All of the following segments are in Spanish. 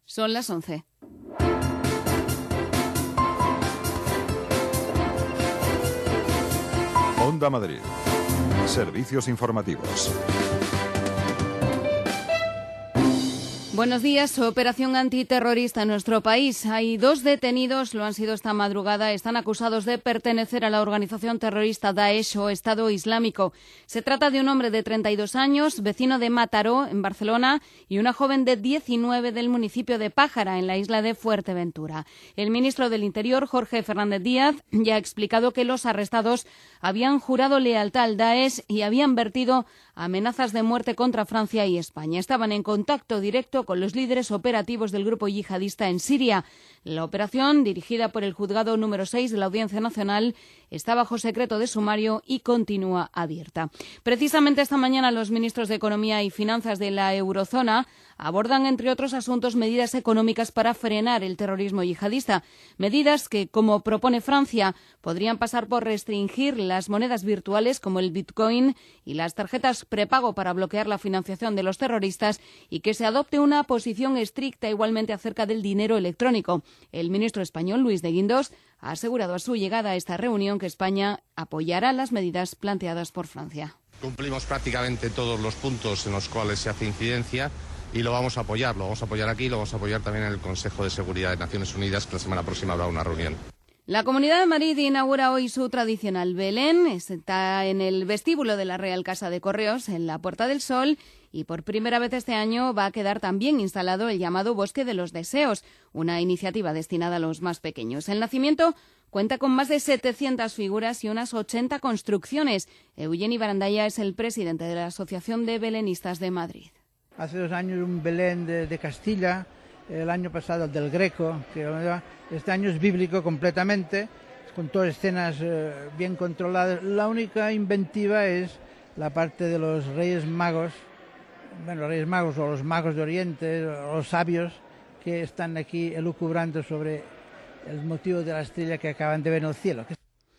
Son las 11. Onda Madrid. Servicios informativos. Buenos días. Operación antiterrorista en nuestro país. Hay 2 detenidos, lo han sido esta madrugada. Están acusados de pertenecer a la organización terrorista Daesh o Estado Islámico. Se trata de un hombre de 32 años, vecino de Mataró, en Barcelona, y una joven de 19 del municipio de Pájara, en la isla de Fuerteventura. El ministro del Interior, Jorge Fernández Díaz, ya ha explicado que los arrestados habían jurado lealtad al Daesh y habían vertido amenazas de muerte contra Francia y España. Estaban en contacto directo con los líderes operativos del grupo yihadista en Siria. La operación, dirigida por el juzgado número 6 de la Audiencia Nacional, está bajo secreto de sumario y continúa abierta. Precisamente esta mañana los ministros de Economía y Finanzas de la eurozona abordan, entre otros asuntos, medidas económicas para frenar el terrorismo yihadista. Medidas que, como propone Francia, podrían pasar por restringir las monedas virtuales como el Bitcoin y las tarjetas prepago para bloquear la financiación de los terroristas, y que se adopte una posición estricta igualmente acerca del dinero electrónico. El ministro español, Luis de Guindos, ha asegurado a su llegada a esta reunión que España apoyará las medidas planteadas por Francia. Cumplimos prácticamente todos los puntos en los cuales se hace incidencia y lo vamos a apoyar. Lo vamos a apoyar aquí, lo vamos a apoyar también en el Consejo de Seguridad de Naciones Unidas, que la semana próxima habrá una reunión. La Comunidad de Madrid inaugura hoy su tradicional Belén. Está en el vestíbulo de la Real Casa de Correos, en la Puerta del Sol, y por primera vez este año va a quedar también instalado el llamado Bosque de los Deseos, una iniciativa destinada a los más pequeños. El nacimiento cuenta con más de 700 figuras y unas 80 construcciones. Eugeni Barandaya es el presidente de la Asociación de Belenistas de Madrid. Hace 2 años un Belén de Castilla, el año pasado el del Greco, que este año es bíblico completamente, con todas escenas bien controladas. La única inventiva es la parte de los Reyes Magos, los Reyes Magos o los Magos de Oriente, o los sabios que están aquí elucubrando sobre el motivo de la estrella que acaban de ver en el cielo.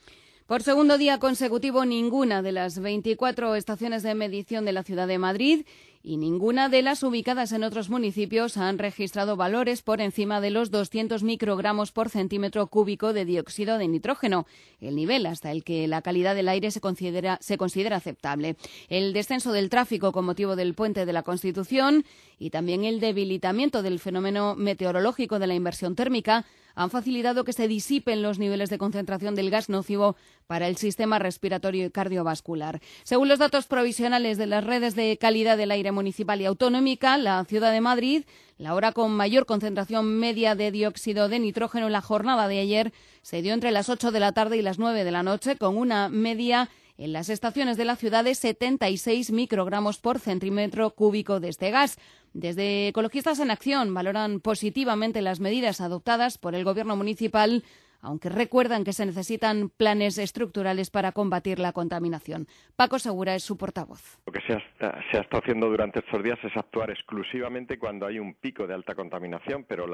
Por segundo día consecutivo, ninguna de las 24 estaciones de medición de la ciudad de Madrid y ninguna de las ubicadas en otros municipios han registrado valores por encima de los 200 microgramos por centímetro cúbico de dióxido de nitrógeno, el nivel hasta el que la calidad del aire se considera aceptable. El descenso del tráfico con motivo del Puente de la Constitución y también el debilitamiento del fenómeno meteorológico de la inversión térmica han facilitado que se disipen los niveles de concentración del gas nocivo para el sistema respiratorio y cardiovascular. Según los datos provisionales de las redes de calidad del aire municipal y autonómica, la ciudad de Madrid, la hora con mayor concentración media de dióxido de nitrógeno en la jornada de ayer, se dio entre las 8 de la tarde y las 9 de la noche, con una media en las estaciones de la ciudad de 76 microgramos por centímetro cúbico de este gas. Desde Ecologistas en Acción valoran positivamente las medidas adoptadas por el Gobierno municipal, aunque recuerdan que se necesitan planes estructurales para combatir la contaminación. Paco Segura es su portavoz. Lo que se ha estado haciendo durante estos días es actuar exclusivamente cuando hay un pico de alta contaminación, pero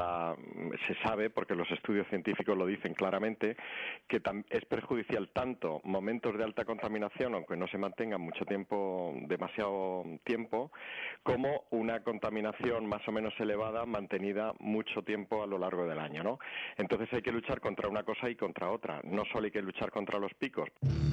se sabe, porque los estudios científicos lo dicen claramente, que es perjudicial tanto momentos de alta contaminación, aunque no se mantengan demasiado tiempo, como una contaminación más o menos elevada mantenida mucho tiempo a lo largo del año, ¿no? Entonces hay que luchar contra una cosa y contra otra. No solo hay que luchar contra los picos.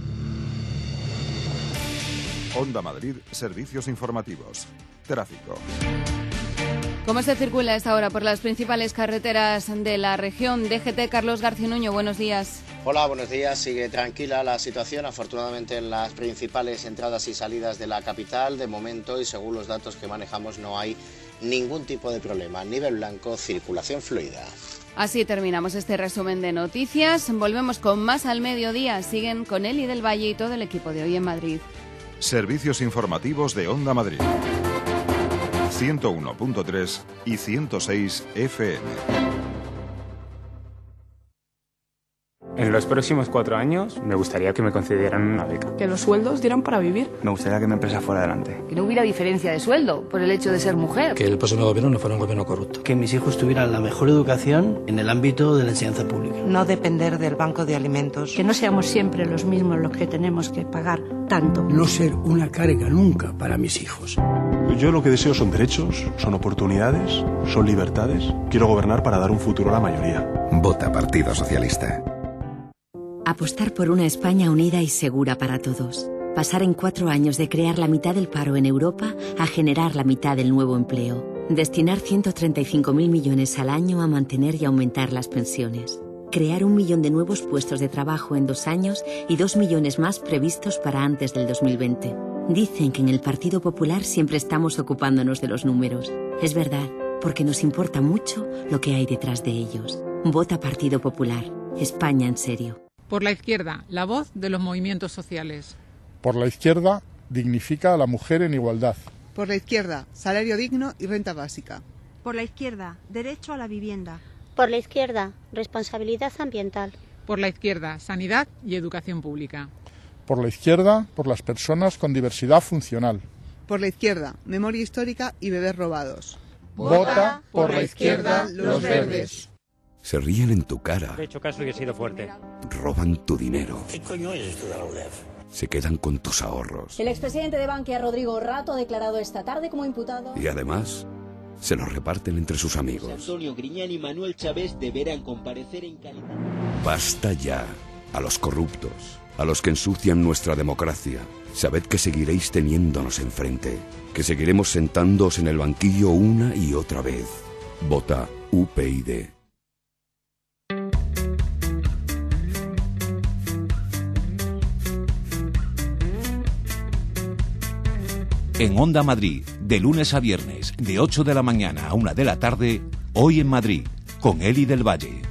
Onda Madrid, servicios informativos. Tráfico. ¿Cómo se circula a esta hora por las principales carreteras de la región? DGT, Carlos García Nuño, buenos días. Hola, buenos días. Sigue tranquila la situación, afortunadamente, en las principales entradas y salidas de la capital. De momento, y según los datos que manejamos, no hay ningún tipo de problema. Nivel blanco, circulación fluida. Así terminamos este resumen de noticias. Volvemos con más al mediodía. Siguen con Eli del Valle y todo el equipo de Hoy en Madrid. Servicios informativos de Onda Madrid. 101.3 y 106 FM. En los próximos 4 años me gustaría que me concedieran una beca. Que los sueldos dieran para vivir. Me gustaría que mi empresa fuera adelante. Que no hubiera diferencia de sueldo por el hecho de ser mujer. Que el próximo gobierno no fuera un gobierno corrupto. Que mis hijos tuvieran la mejor educación en el ámbito de la enseñanza pública. No depender del banco de alimentos. Que no seamos siempre los mismos los que tenemos que pagar tanto. No ser una carga nunca para mis hijos. Yo lo que deseo son derechos, son oportunidades, son libertades. Quiero gobernar para dar un futuro a la mayoría. Vota Partido Socialista. Apostar por una España unida y segura para todos. Pasar en 4 años de crear la mitad del paro en Europa a generar la mitad del nuevo empleo. Destinar 135.000 millones al año a mantener y aumentar las pensiones. Crear 1 millón de nuevos puestos de trabajo en 2 años y 2 millones más previstos para antes del 2020. Dicen que en el Partido Popular siempre estamos ocupándonos de los números. Es verdad, porque nos importa mucho lo que hay detrás de ellos. Vota Partido Popular. España en serio. Por la izquierda, la voz de los movimientos sociales. Por la izquierda, dignifica a la mujer en igualdad. Por la izquierda, salario digno y renta básica. Por la izquierda, derecho a la vivienda. Por la izquierda, responsabilidad ambiental. Por la izquierda, sanidad y educación pública. Por la izquierda, por las personas con diversidad funcional. Por la izquierda, memoria histórica y bebés robados. Vota por la izquierda, los verdes. Se ríen en tu cara. He hecho caso y he sido fuerte. Roban tu dinero. ¿Qué coño es esto de la UDEF? Se quedan con tus ahorros. El expresidente de Bankia, Rodrigo Rato, ha declarado esta tarde como imputado. Y además, se los reparten entre sus amigos. Antonio Griñán y Manuel Chávez deberán comparecer en calidad. Basta ya. A los corruptos, a los que ensucian nuestra democracia. Sabed que seguiréis teniéndonos enfrente. Que seguiremos sentándoos en el banquillo una y otra vez. Vota UPyD. En Onda Madrid, de lunes a viernes, de 8 de la mañana a 1 de la tarde, Hoy en Madrid, con Eli del Valle.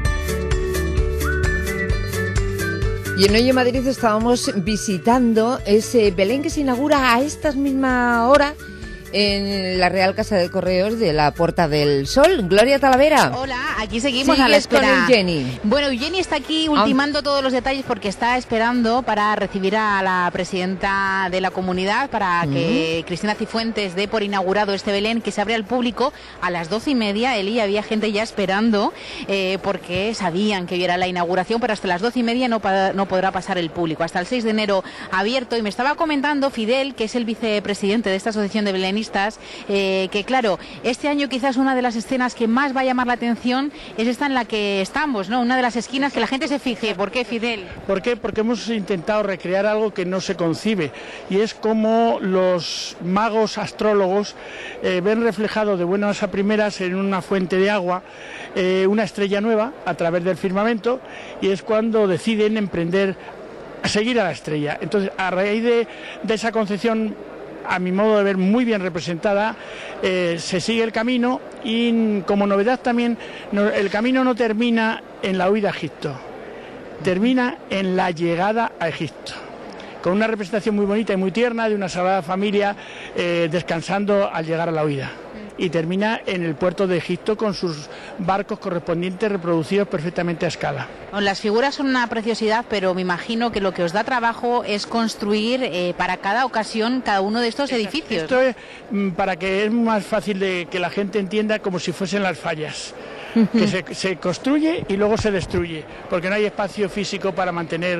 Y en Hoy en Madrid estábamos visitando ese Belén que se inaugura a esta misma hora en la Real Casa de Correos de la Puerta del Sol. Gloria Talavera. Hola, aquí seguimos a la espera. Con Eugeni. Bueno, Eugeni está aquí ultimando todos los detalles porque está esperando para recibir a la presidenta de la comunidad para que Cristina Cifuentes dé por inaugurado este Belén que se abre al público a las 12:30. Eli, había gente ya esperando porque sabían que hoy era la inauguración, pero hasta las 12:30 no podrá pasar el público. Hasta el 6 de enero abierto. Y me estaba comentando Fidel, que es el vicepresidente de esta asociación de belenistas, que claro, este año quizás una de las escenas que más va a llamar la atención es esta en la que estamos, ¿no? Una de las esquinas que la gente se fije. ¿Por qué, Fidel? ¿Por qué? Porque hemos intentado recrear algo que no se concibe, y es como los magos astrólogos ven reflejado de buenas a primeras en una fuente de agua una estrella nueva a través del firmamento, y es cuando deciden emprender a seguir a la estrella. Entonces, a raíz de esa concepción, a mi modo de ver muy bien representada, se sigue el camino, y como novedad también, el camino no termina en la huida a Egipto, termina en la llegada a Egipto, con una representación muy bonita y muy tierna de una sagrada familia descansando al llegar a la huida. Y termina en el puerto de Egipto con sus barcos correspondientes reproducidos perfectamente a escala. Las figuras son una preciosidad, pero me imagino que lo que os da trabajo es construir para cada ocasión cada uno de estos edificios. Esto es para que es más fácil de que la gente entienda, como si fuesen las fallas. Que se construye y luego se destruye, porque no hay espacio físico para mantener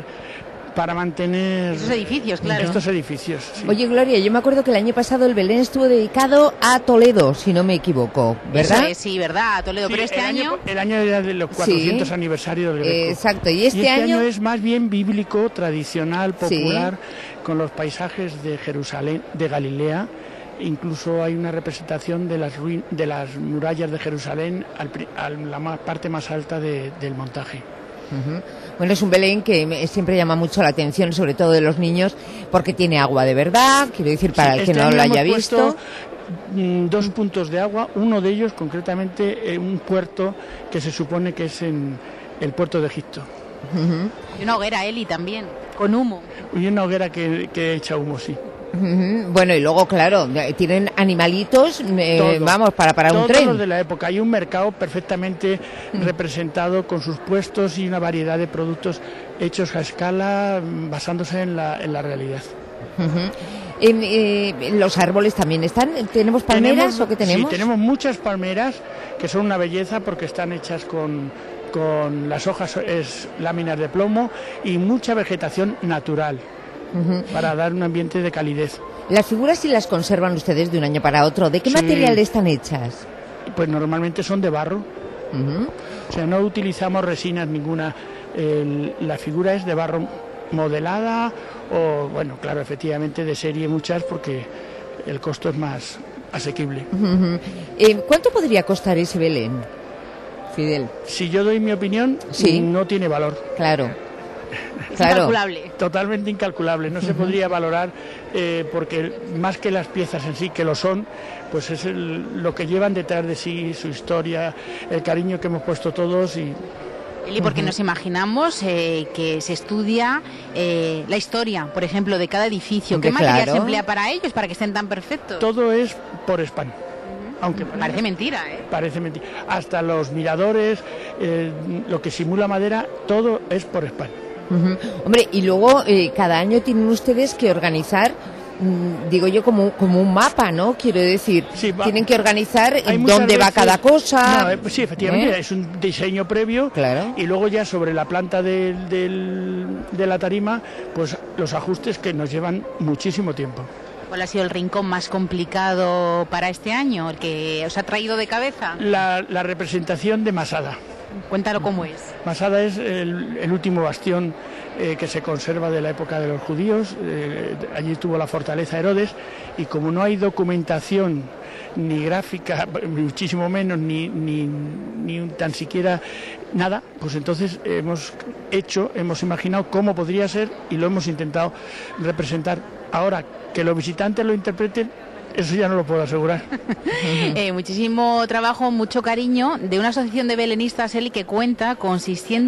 esos edificios, claro. Estos edificios, sí. Oye, Gloria, yo me acuerdo que el año pasado el Belén estuvo dedicado a Toledo, si no me equivoco, ¿verdad? Eso es, sí, verdad, a Toledo, sí, pero este año... El año era de los 400 aniversarios del Greco. Exacto, y este año es más bien bíblico, tradicional, popular, con los paisajes de Jerusalén, de Galilea. Incluso hay una representación de las murallas de Jerusalén a la parte más alta del montaje. Bueno, es un Belén que siempre llama mucho la atención, sobre todo de los niños, porque tiene agua de verdad, quiero decir, para el que no lo haya visto. 2 puntos de agua, uno de ellos concretamente un puerto que se supone que es en el puerto de Egipto. Y una hoguera, Eli, también, con humo. Y una hoguera que echa humo, sí. Bueno, y luego, claro, tienen animalitos, vamos, para un tren. Todos los de la época. Hay un mercado perfectamente representado con sus puestos y una variedad de productos hechos a escala, basándose en la realidad. ¿Los árboles también están? ¿Tenemos palmeras o qué tenemos? Sí, tenemos muchas palmeras que son una belleza porque están hechas con las hojas, láminas de plomo, y mucha vegetación natural. Para dar un ambiente de calidez. Las figuras, si las conservan ustedes de un año para otro, ¿de qué material están hechas? Pues normalmente son de barro. O sea, no utilizamos resinas ninguna. La figura es de barro modelada o, bueno, claro, efectivamente de serie muchas porque el costo es más asequible. ¿Cuánto podría costar ese Belén, Fidel? Si yo doy mi opinión, no tiene valor. Claro. Incalculable. Totalmente incalculable. No se podría valorar porque más que las piezas en sí, que lo son, pues es lo que llevan detrás de sí, su historia, el cariño que hemos puesto todos y... Eli, porque nos imaginamos que se estudia la historia, por ejemplo, de cada edificio. ¿Qué material se emplea para ellos, para que estén tan perfectos? Todo es por spam. Aunque parece mentira, ¿eh? Parece mentira. Hasta los miradores, lo que simula madera, todo es por spam. Hombre, y luego cada año tienen ustedes que organizar, digo yo, como un mapa, ¿no? Quiero decir, tienen que organizar dónde va cada cosa. No, sí, efectivamente, es un diseño previo, y luego ya sobre la planta de la tarima, pues los ajustes que nos llevan muchísimo tiempo. ¿Cuál ha sido el rincón más complicado para este año, el que os ha traído de cabeza? La representación de Masada. Cuéntalo cómo es. Masada es el último bastión que se conserva de la época de los judíos. Allí tuvo la fortaleza Herodes y como no hay documentación ni gráfica, muchísimo menos, ni tan siquiera nada, pues entonces hemos imaginado cómo podría ser y lo hemos intentado representar. Ahora, que los visitantes lo interpreten, eso ya no lo puedo asegurar. Muchísimo trabajo, mucho cariño de una asociación de belenistas, Eli, que cuenta con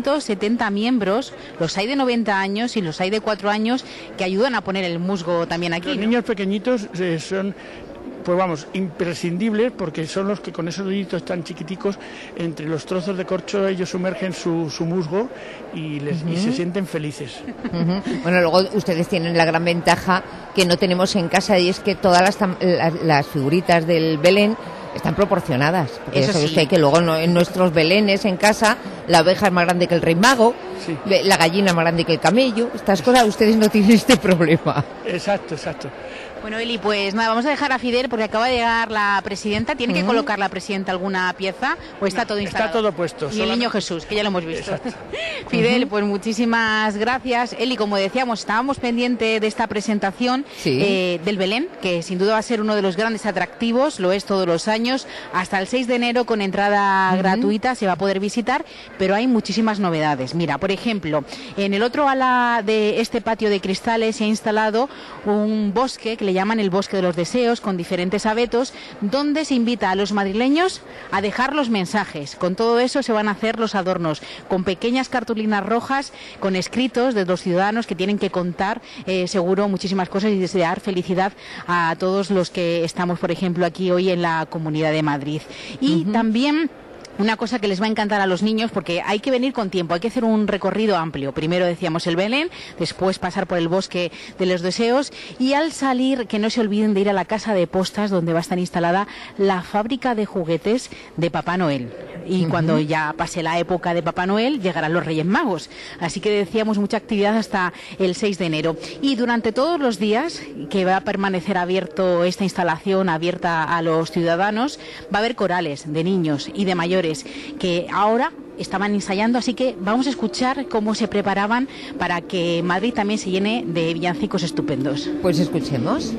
670 miembros. Los hay de 90 años y los hay de 4 años que ayudan a poner el musgo también aquí. Los niños pequeñitos son... pues vamos, imprescindibles, porque son los que con esos deditos tan chiquiticos, entre los trozos de corcho, ellos sumergen su musgo y se sienten felices. Bueno, luego ustedes tienen la gran ventaja que no tenemos en casa, y es que todas las figuritas del Belén están proporcionadas. Porque eso sabe usted que luego en nuestros belenes en casa, la oveja es más grande que el rey mago, la gallina más grande que el camello. Estas cosas ustedes no tienen este problema. Exacto. Bueno, Eli, pues nada, vamos a dejar a Fidel porque acaba de llegar la presidenta. ¿Tiene que colocar la presidenta alguna pieza o está todo instalado? Está todo puesto. Y el niño Jesús, que ya lo hemos visto. Fidel, pues muchísimas gracias. Eli, como decíamos, estábamos pendientes de esta presentación del Belén, que sin duda va a ser uno de los grandes atractivos, lo es todos los años. Hasta el 6 de enero con entrada gratuita se va a poder visitar, pero hay muchísimas novedades. Mira, por ejemplo, en el otro ala de este patio de cristales se ha instalado un bosque que le llaman el Bosque de los Deseos, con diferentes abetos, donde se invita a los madrileños a dejar los mensajes. Con todo eso se van a hacer los adornos, con pequeñas cartulinas rojas, con escritos de los ciudadanos que tienen que contar, seguro, muchísimas cosas y desear felicidad a todos los que estamos, por ejemplo, aquí hoy en la Comunidad de Madrid. Y también... una cosa que les va a encantar a los niños, porque hay que venir con tiempo, hay que hacer un recorrido amplio. Primero decíamos el Belén, después pasar por el Bosque de los Deseos y al salir que no se olviden de ir a la Casa de Postas, donde va a estar instalada la fábrica de juguetes de Papá Noel. Y cuando ya pase la época de Papá Noel, llegarán los Reyes Magos. Así que decíamos mucha actividad hasta el 6 de enero. Y durante todos los días que va a permanecer abierto esta instalación, abierta a los ciudadanos, va a haber corales de niños y de mayores que ahora estaban ensayando, así que vamos a escuchar cómo se preparaban para que Madrid también se llene de villancicos estupendos. Pues escuchemos.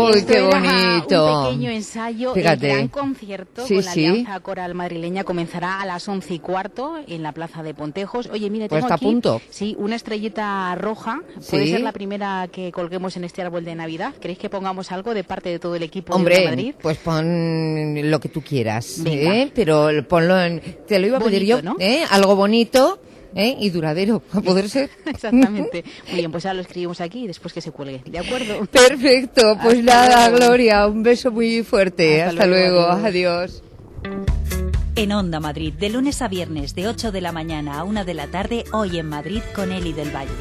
¡Uy, qué bonito! Un pequeño ensayo. Fíjate. El gran concierto con la Alianza Coral Madrileña comenzará a las 11:15 en la Plaza de Pontejos. Oye, mira, tengo está aquí, a punto. Sí, una estrellita roja. Puede Sí. ser la primera que colguemos en este árbol de Navidad. ¿Queréis que pongamos algo de parte de todo el equipo de Hombre, Madrid? pues pon lo que tú quieras, Venga. pero ponlo en... Te lo iba a pedir Bonito, yo, ¿no? Algo bonito y duradero, a poder ser. Exactamente. Muy bien, pues ahora lo escribimos aquí y después que se cuelgue. ¿De acuerdo? Perfecto, pues Hasta nada, luego. Gloria, un beso muy fuerte. Hasta luego, adiós. En Onda Madrid, de lunes a viernes, de 8 de la mañana a 1 de la tarde, hoy en Madrid con Eli del Valle.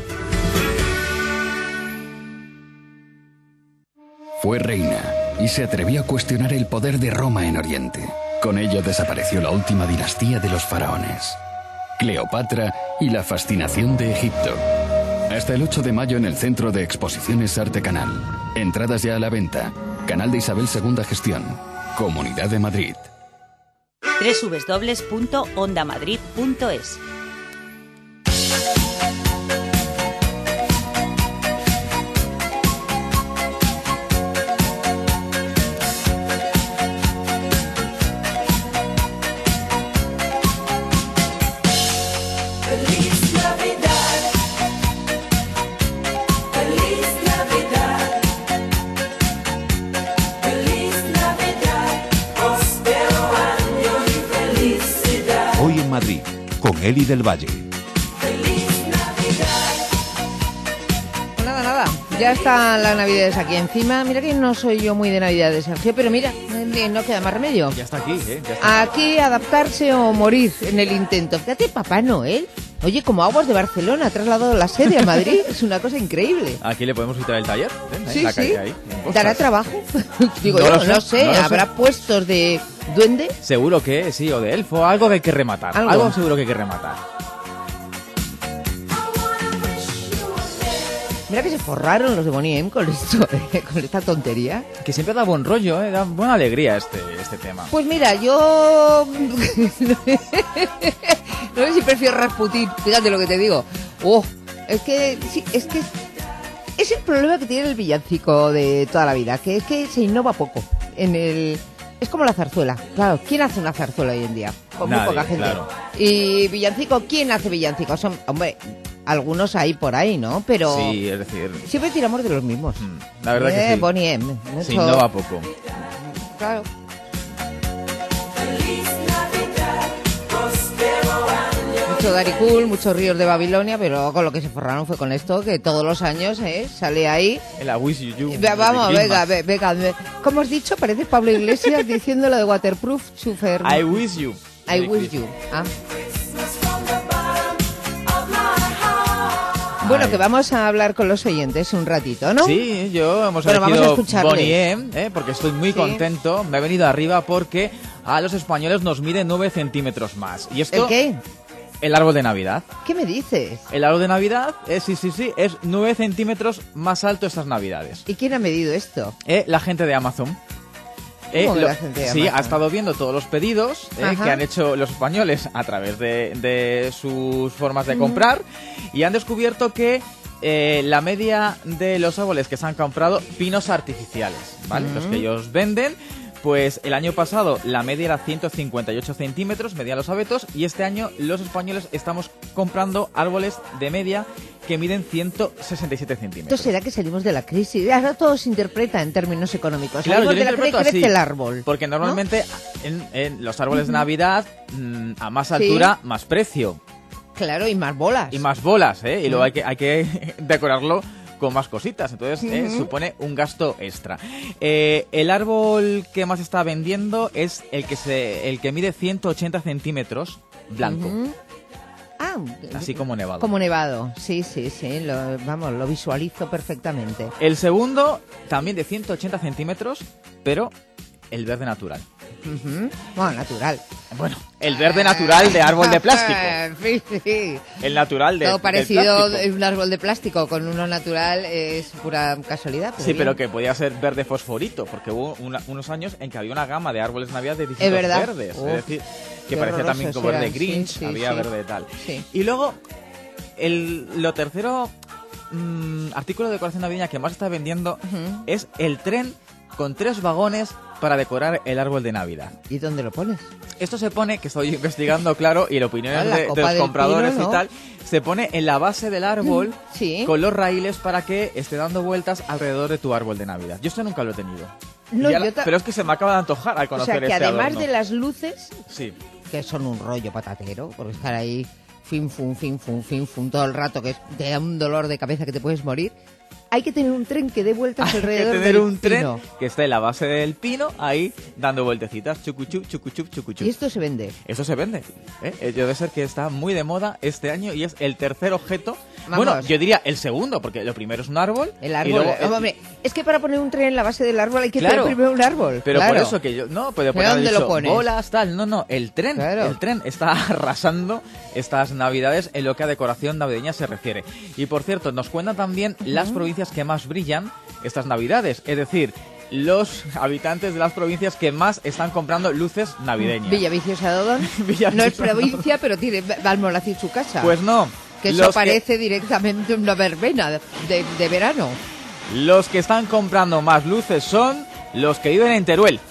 Fue reina y se atrevió a cuestionar el poder de Roma en Oriente. Con ello desapareció la última dinastía de los faraones, Cleopatra y la fascinación de Egipto. Hasta el 8 de mayo en el Centro de Exposiciones Arte Canal. Entradas ya a la venta. Canal de Isabel II Gestión. Comunidad de Madrid. www.ondamadrid.es. Feliz Navidad, feliz Navidad, feliz Navidad, próspero año y felicidad. Hoy en Madrid, con Eli del Valle. Nada, ya están las Navidades aquí encima. Mira que no soy yo muy de Navidades, Sergio, pero mira, no queda más remedio. Ya está aquí, ¿eh? Ya está. Aquí adaptarse o morir en el intento. Fíjate, Papá Noel. Oye, como Aguas de Barcelona ha trasladado la sede a Madrid. Es una cosa increíble. Aquí le podemos quitar el taller. ¿Ven? Sí, La sí. calle ahí. ¿Dará trabajo? Digo No yo, lo sé, no sé. no lo sé. ¿Habrá puestos de duende? Seguro que sí, o de elfo. Algo que hay que rematar. Algo seguro que hay que rematar. Mira que se forraron los de Bonnie M con esto, con esta tontería. Que siempre da buen rollo, da buena alegría este tema. Pues mira, yo no sé si prefiero Rasputín, fíjate lo que te digo. Es que es el problema que tiene el villancico de toda la vida, que es que se innova poco. Es como la zarzuela. Claro, ¿quién hace una zarzuela hoy en día? Pues muy Nadie, poca gente. claro. Y villancico, ¿quién hace villancicos? Hombre, algunos hay por ahí, ¿no? Pero Sí, es decir, siempre tiramos de los mismos. la verdad que sí. Bonnie M. Se innova poco. Claro. Mucho Daddy Cool, muchos ríos de Babilonia, pero con lo que se forraron fue con esto, que todos los años sale ahí. El I wish you. Vamos, venga. ¿Cómo has dicho? Parece Pablo Iglesias diciendo lo de Waterproof Chufer. I wish you. I wish you. Ah. Bueno, que vamos a hablar con los oyentes un ratito, ¿no? Sí, yo hemos Bueno, vamos a elegido escucharles. Bonnie M, porque estoy muy contento. Me he venido arriba porque a los españoles nos mide 9 centímetros más. ¿Y esto? ¿El qué? El árbol de Navidad. ¿Qué me dices? El árbol de Navidad, sí, es 9 centímetros más alto estas Navidades. ¿Y quién ha medido esto? La gente de Amazon. ¿Cómo que la gente de Sí, Amazon? ha estado viendo todos los pedidos Ajá. que han hecho los españoles a través de sus formas de comprar y han descubierto que la media de los árboles que se han comprado, pinos artificiales, ¿vale? Los que ellos venden, pues el año pasado la media era 158 centímetros, medían los abetos, y este año los españoles estamos comprando árboles de media que miden 167 ¿Esto centímetros. será que salimos de la crisis? Ahora todo se interpreta en términos económicos. Claro, Salimos yo de lo la crisis, interpreto crece así, el árbol. porque normalmente en los árboles de Navidad, a más Sí. altura, más precio. Claro, y más bolas. Y más bolas, y luego hay que decorarlo con más cositas, entonces supone un gasto extra. El árbol que más está vendiendo es el que mide 180 centímetros, blanco. Ah, así como nevado. Como nevado, sí, lo visualizo perfectamente. El segundo, también de 180 centímetros, pero el verde natural. Bueno, natural. Bueno, el verde natural de árbol de plástico. Sí. El natural de Todo parecido, del plástico. un árbol de plástico con uno natural es pura casualidad. Sí, pero que podía ser verde fosforito, porque hubo unos años en que había una gama de árboles de Navidad de distintos verdad. verdes. Uf, es decir, que qué parecía también horrorosos como verde eran. Grinch, Sí, había sí. verde tal. Sí. Y luego, lo tercero artículo de decoración navideña que más está vendiendo es el tren con 3 vagones para decorar el árbol de Navidad. ¿Y dónde lo pones? Esto se pone, que estoy investigando, claro, y en opiniones La de copa los del compradores pino, ¿no? y tal, se pone en la base del árbol Sí. con los raíles para que esté dando vueltas alrededor de tu árbol de Navidad. Yo esto nunca lo he tenido. No, Y ahora- yo ta- pero es que se me acaba de antojar al O conocer sea, que este además adorno. de las luces, Sí. que son un rollo patatero, por estar ahí fin, fun, todo el rato, que te da un dolor de cabeza que te puedes morir, hay que tener un tren que dé vueltas Hay que alrededor tener del un tren pino. que esté en la base del pino, ahí dando vueltecitas, chucuchup, chucuchup, chucuchup. Y esto se vende. Eso se vende. Debe ser que está muy de moda este año y es el tercer objeto. Vamos. Bueno, yo diría el segundo, porque lo primero es un árbol. El y árbol. luego, Hombre, es que para poner un tren en la base del árbol hay que Claro. tener primero un árbol. Pero claro. por eso que yo... No, puede ¿Pero poner dónde lo pones? bolas, tal. No, el tren. Claro. El tren está arrasando estas navidades en lo que a decoración navideña se refiere. Y por cierto, nos cuentan también las provincias que más brillan estas navidades. Es decir, los habitantes de las provincias que más están comprando luces navideñas. Villaviciosa de Odón. No es provincia, pero tiene Balmolacid su casa. Pues no. Que eso Los parece directamente una verbena de verano. Los que están comprando más luces son los que viven en Teruel.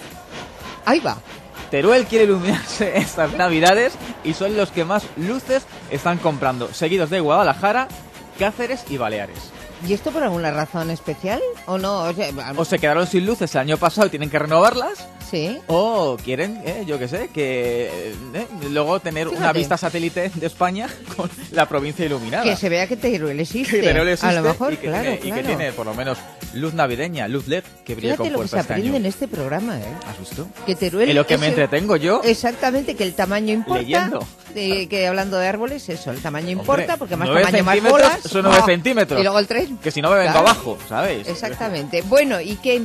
Ahí va. Teruel quiere iluminarse estas navidades y son los que más luces están comprando, seguidos de Guadalajara, Cáceres y Baleares. ¿Y esto por alguna razón especial o no? O sea, O se quedaron sin luces el año pasado y tienen que renovarlas, sí. o quieren, yo qué sé, que luego tener una Fíjate. vista satélite de España con la provincia iluminada. Que se vea que Teruel existe. Que Teruel existe a lo mejor, y que, claro, tiene, y que tiene por lo menos luz navideña, luz LED, que brilla Fíjate con lo que se fuerza este aprende año. en este programa, ¿eh? ¿Has visto? Que Teruel En lo que es me el- entretengo yo. Exactamente, que el tamaño importa. Leyendo. Que hablando de árboles, eso, el tamaño importa, Hombre, porque más 9 tamaño, más centímetros bolas. son 9 ¡Oh! centímetros. Y luego el tren. Que si no me vengo Claro. abajo, ¿sabes? Exactamente. Bueno, ¿y qué?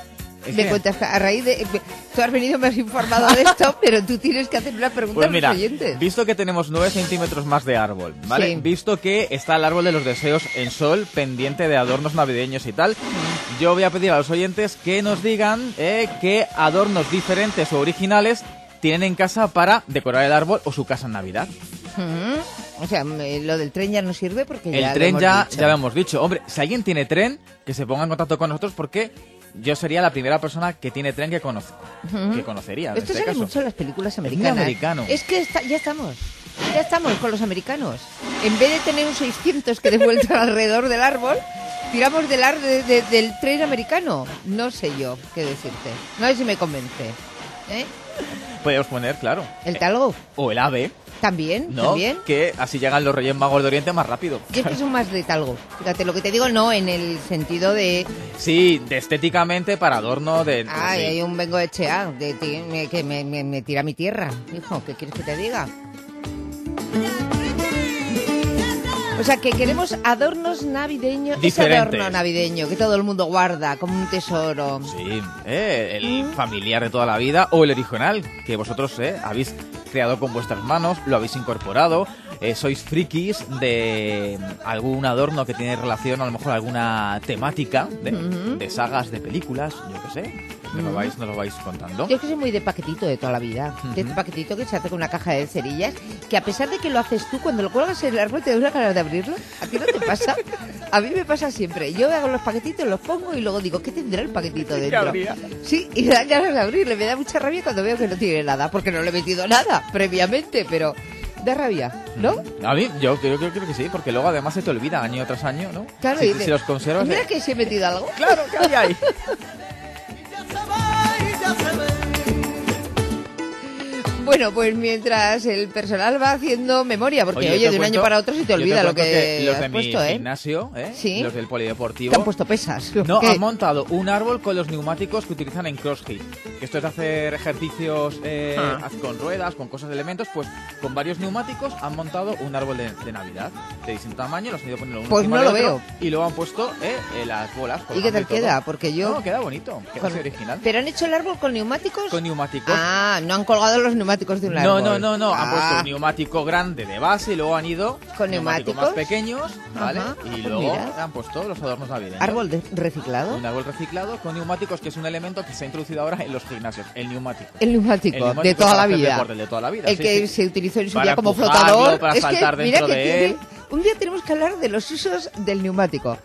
Es Me que- cuentas, a raíz de... Tú has venido más informado de esto, pero tú tienes que hacer una pregunta Pues a mira, los oyentes. visto que tenemos 9 centímetros más de árbol, ¿vale? Sí. Visto que está el árbol de los deseos en sol, pendiente de adornos navideños y tal, yo voy a pedir a los oyentes que nos digan qué adornos diferentes o originales tienen en casa para decorar el árbol o su casa en Navidad. O sea, lo del tren ya no sirve porque El ya tren lo hemos ya, dicho. ya lo hemos dicho. Hombre, si alguien tiene tren, que se ponga en contacto con nosotros porque yo sería la primera persona que tiene tren que conocería. En Esto este sale caso. mucho en las películas muy americanas. americano. Es que ya estamos con los americanos. En vez de tener un 600 que de vuelta alrededor del árbol, tiramos del tren americano. No sé yo qué decirte. No sé si me convence. ¿Eh? Podemos poner, claro. ¿El talgo? O el ave, También, ¿no? también. Que así llegan los Reyes Magos de Oriente más rápido. Yo es que son más de talgo. Fíjate, lo que te digo no en el sentido de... Sí, de estéticamente para adorno de... Ay, sí. hay un vengo de Chea que me tira mi tierra. Hijo, ¿qué quieres que te diga? O sea, que queremos adornos navideños. Ese Diferentes. adorno navideño que todo el mundo guarda como un tesoro. Sí, el familiar de toda la vida o el original que vosotros habéis creado con vuestras manos, lo habéis incorporado, sois frikis de algún adorno que tiene relación a lo mejor a alguna temática de sagas, de películas, yo qué sé. Nos lo vais contando. Yo es que soy muy de paquetito de toda la vida. De este paquetito que se hace con una caja de cerillas, que a pesar de que lo haces tú, cuando lo cuelgas en el árbol te da una ganas de abrirlo. ¿A ti no te pasa? A mí me pasa siempre. Yo hago los paquetitos, los pongo y luego digo, ¿qué tendrá el paquetito dentro? habría? Sí, y me dan ganas de abrirle. Me da mucha rabia cuando veo que no tiene nada, porque no le he metido nada previamente, pero da rabia, ¿no? A mí, yo creo que sí, porque luego además se te olvida año tras año, ¿no? Claro, si, y si los conservas... Mira que si he metido algo. Claro, ¿qué hay ahí? Bueno, pues mientras el personal va haciendo memoria, porque Oye, oye, te de un cuento- año para otro se te yo olvida lo cuento que los has de mi puesto, ¿eh? gimnasio, Sí. los del polideportivo... Te han puesto pesas. No, ¿Qué? han montado un árbol con los neumáticos que utilizan en CrossFit. Que esto es hacer ejercicios con ruedas, con cosas de elementos. Pues con varios neumáticos han montado un árbol de Navidad de distinto tamaño. Los han ido poniendo uno Pues encima no del lo otro, veo. Y luego han puesto las bolas. ¿Y qué tal colgando y queda? todo. Porque yo... No, queda bonito. Queda Con- así original. ¿Pero han hecho el árbol con neumáticos? Con neumáticos. Ah, no han colgado los neumáticos de un No, árbol. no. Han puesto Ah, un neumático grande de base y luego han ido ¿Con neumáticos neumáticos? más pequeños, ¿vale? Ajá. Y Pues luego mira. han puesto los adornos navideños. ¿Árbol reciclado? Un árbol reciclado con neumáticos, que es un elemento que se ha introducido ahora en los gimnasios, el neumático. El neumático, El neumático de toda para la hacer vida. deporte, el de toda la vida, El sí, que sí. se utilizó en su Para día como empujarlo, flotador. para Es que, saltar mira dentro que de tiene... él. Un día tenemos que hablar de los usos del neumático.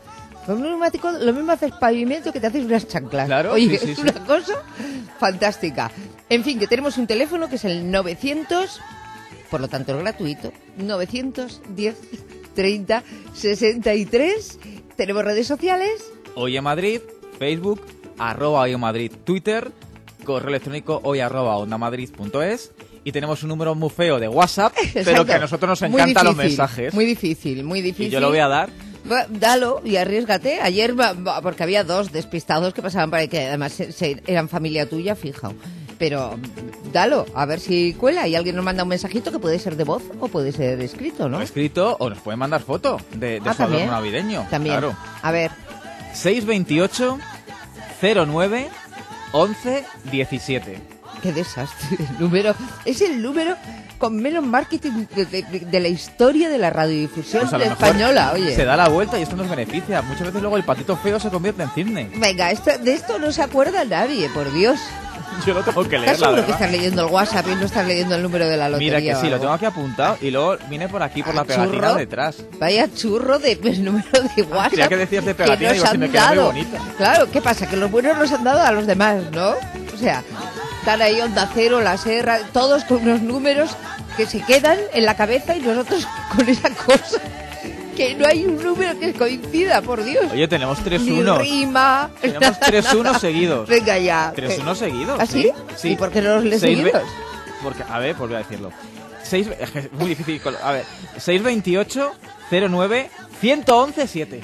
Con un neumático lo mismo haces pavimento que te haces unas chanclas. Claro, Oye, sí, es sí, una sí. cosa fantástica. En fin, que tenemos un teléfono que es el 900, por lo tanto es gratuito, 910 30 63. Tenemos redes sociales. Hoy en Madrid, Facebook, @Hoy en Madrid, Twitter, correo electrónico hoy@ondamadrid.es. Y tenemos un número muy feo de WhatsApp, pero Exacto. que a nosotros nos Muy encantan los difícil, mensajes. Muy difícil, muy difícil. Y yo lo voy a dar. Dalo y arriesgate. Ayer, porque había dos despistados que pasaban por ahí, que además eran familia tuya, fijaos. Pero dalo, a ver si cuela. Y alguien nos manda un mensajito que puede ser de voz o puede ser escrito, ¿no? O escrito, o nos pueden mandar foto de su también. adorno navideño. También. Claro. A ver. 628 09 11 17. Qué desastre. El número, es el número con menos marketing de la historia de la radiodifusión Pues a lo mejor española, oye. se da la vuelta y esto nos beneficia. Muchas veces luego el patito feo se convierte en cisne. Venga, de esto no se acuerda nadie, por Dios. Yo lo tengo que leer, ¿Estás la seguro que verdad. estás leyendo el WhatsApp y no estás leyendo el número de la lotería? Mira que sí, o lo algo? tengo aquí apuntado y luego viene por aquí, por la pegatina Churro. detrás. Vaya churro de número de WhatsApp. Creía que decías de pegatina, que digo, nos si me han queda muy dado. bonita. Claro, ¿qué pasa? Que los buenos nos han dado a los demás, ¿no? O sea, están ahí Onda Cero, La Serra, todos con unos números que se quedan en la cabeza y nosotros con esa cosa. Que no hay un número que coincida, por Dios. Oye, tenemos 3 Ni unos. rima. Tenemos 3 unos seguidos. Venga ya. 3 unos seguidos. ¿Ah, sí? Sí. ¿Y por qué no los lees Seis seguidos? Porque, a ver, pues voy a decirlo. Es que es muy difícil. A ver, 628 09 111 7.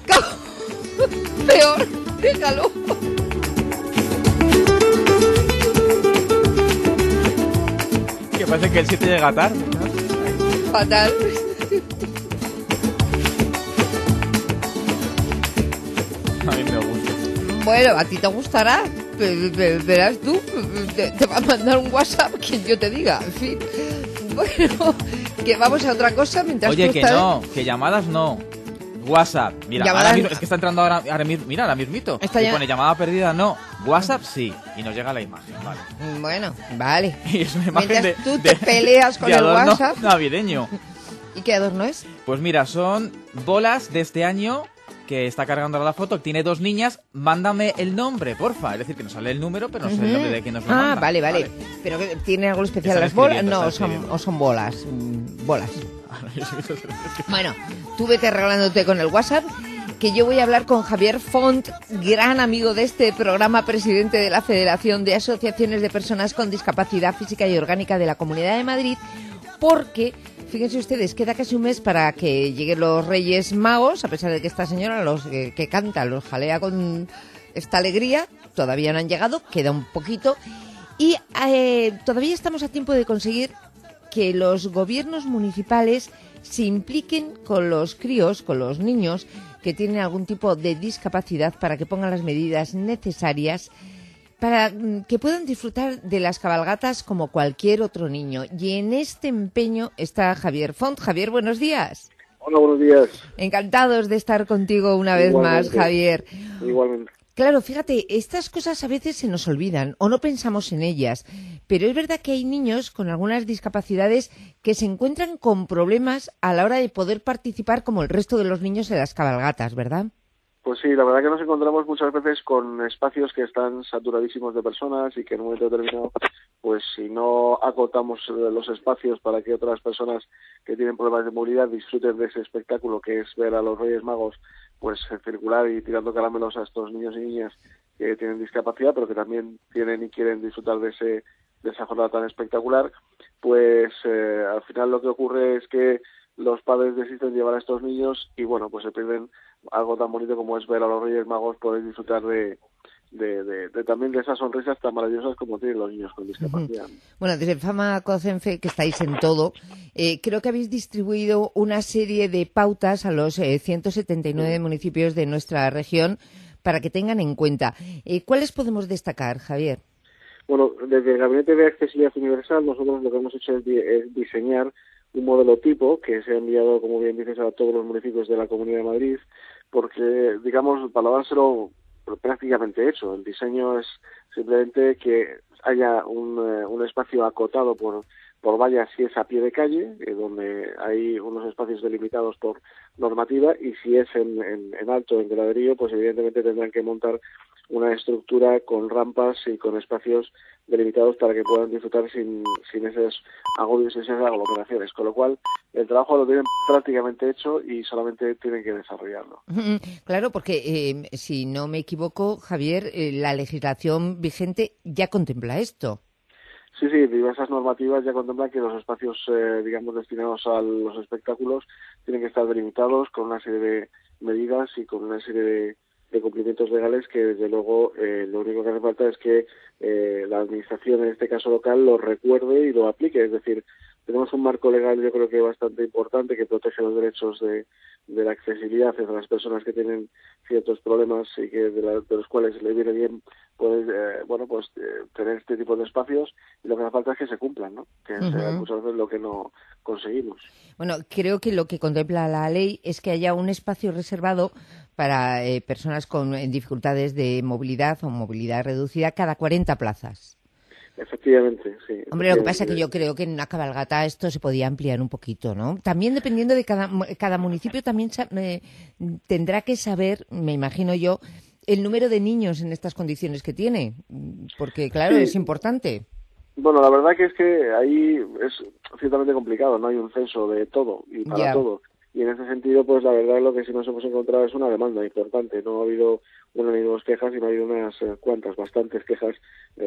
Peor, déjalo. Que parece que el 7 llega tarde. Fatal. A mí me gusta. Bueno, a ti te gustará. Verás tú, te va a mandar un WhatsApp quien yo te diga. En fin. Bueno, que vamos a otra cosa mientras Oye, tú que estás... no, que llamadas no. WhatsApp. Mira, Llamadas ahora mismo, no. es que está entrando ahora mismo. Mira, ahora mismito. Está Y ya- pone llamada perdida, no. WhatsApp sí. Y nos llega la imagen, vale. Bueno, vale. Y es una imagen Mientras de, tú te peleas con de el adorno WhatsApp. navideño. ¿Y qué adorno es? Pues mira, son bolas de este año que está cargando ahora la foto, que tiene 2 niñas. Mándame el nombre, porfa. Es decir, que nos sale el número, pero no sé el nombre de quién nos lo manda. Ah, vale. Pero que ¿tiene algo especial Están las bolas? escribiendo, No, están escribiendo. son bolas. Bolas. Bueno, tú vete arreglándote con el WhatsApp, que yo voy a hablar con Javier Font, gran amigo de este programa, presidente de la Federación de Asociaciones de Personas con Discapacidad Física y Orgánica de la Comunidad de Madrid, porque, fíjense ustedes, queda casi un mes para que lleguen los Reyes Magos, a pesar de que esta señora los que canta, los jalea con esta alegría, todavía no han llegado, queda un poquito, y todavía estamos a tiempo de conseguir que los gobiernos municipales se impliquen con los críos, con los niños que tienen algún tipo de discapacidad, para que pongan las medidas necesarias para que puedan disfrutar de las cabalgatas como cualquier otro niño. Y en este empeño está Javier Font. Javier, buenos días. Hola, buenos días. Encantados de estar contigo una vez más, Javier. Igualmente. Claro, fíjate, estas cosas a veces se nos olvidan o no pensamos en ellas, pero es verdad que hay niños con algunas discapacidades que se encuentran con problemas a la hora de poder participar como el resto de los niños en las cabalgatas, ¿verdad? Pues sí, la verdad que nos encontramos muchas veces con espacios que están saturadísimos de personas y que en un momento determinado, pues si no acotamos los espacios para que otras personas que tienen problemas de movilidad disfruten de ese espectáculo que es ver a los Reyes Magos pues circular y tirando caramelos a estos niños y niñas que tienen discapacidad, pero que también tienen y quieren disfrutar de esa jornada tan espectacular, pues al final lo que ocurre es que los padres deciden llevar a estos niños y bueno, pues se pierden algo tan bonito como es ver a los Reyes Magos poder disfrutar de también de esas sonrisas tan maravillosas como tienen los niños con discapacidad. Bueno, desde Fama Cocenfe, que estáis en todo, creo que habéis distribuido una serie de pautas a los 179 municipios de nuestra región para que tengan en cuenta. ¿Cuáles podemos destacar, Javier? Bueno, desde el Gabinete de Accesibilidad Universal nosotros lo que hemos hecho es diseñar un modelo tipo que se ha enviado, como bien dices, a todos los municipios de la Comunidad de Madrid, porque, digamos, para dárselo prácticamente hecho. El diseño es simplemente que haya un espacio acotado por vallas si es a pie de calle, donde hay unos espacios delimitados por normativa, y si es en alto, en graderío, pues evidentemente tendrán que montar una estructura con rampas y con espacios delimitados para que puedan disfrutar sin esos agobios y esas aglomeraciones, con lo cual el trabajo lo tienen prácticamente hecho y solamente tienen que desarrollarlo. Claro, porque si no me equivoco, Javier, la legislación vigente ya contempla esto. Sí, diversas normativas ya contemplan que los espacios, destinados a los espectáculos tienen que estar delimitados con una serie de medidas y con una serie de cumplimientos legales que, desde luego, lo único que hace falta es que la administración, en este caso local, lo recuerde y lo aplique. Es decir, tenemos un marco legal, yo creo que bastante importante, que protege los derechos de la accesibilidad hacia las personas que tienen ciertos problemas y que de los cuales le viene bien poder, tener este tipo de espacios, y lo que hace falta es que se cumplan, ¿no? Que sea muchas veces lo que no conseguimos. Bueno, creo que lo que contempla la ley es que haya un espacio reservado para personas con dificultades de movilidad o movilidad reducida cada 40 plazas. Efectivamente, sí. Hombre, lo que pasa es que yo creo que en una cabalgata esto se podía ampliar un poquito, ¿no? También dependiendo de cada municipio, también tendrá que saber, me imagino yo, el número de niños en estas condiciones que tiene, porque claro, es importante. Bueno, la verdad que es que ahí es ciertamente complicado, no hay un censo de todo y para todo. Y en ese sentido, pues la verdad lo que sí nos hemos encontrado es una demanda importante. No ha habido una ni dos quejas, sino ha habido unas cuantas, bastantes quejas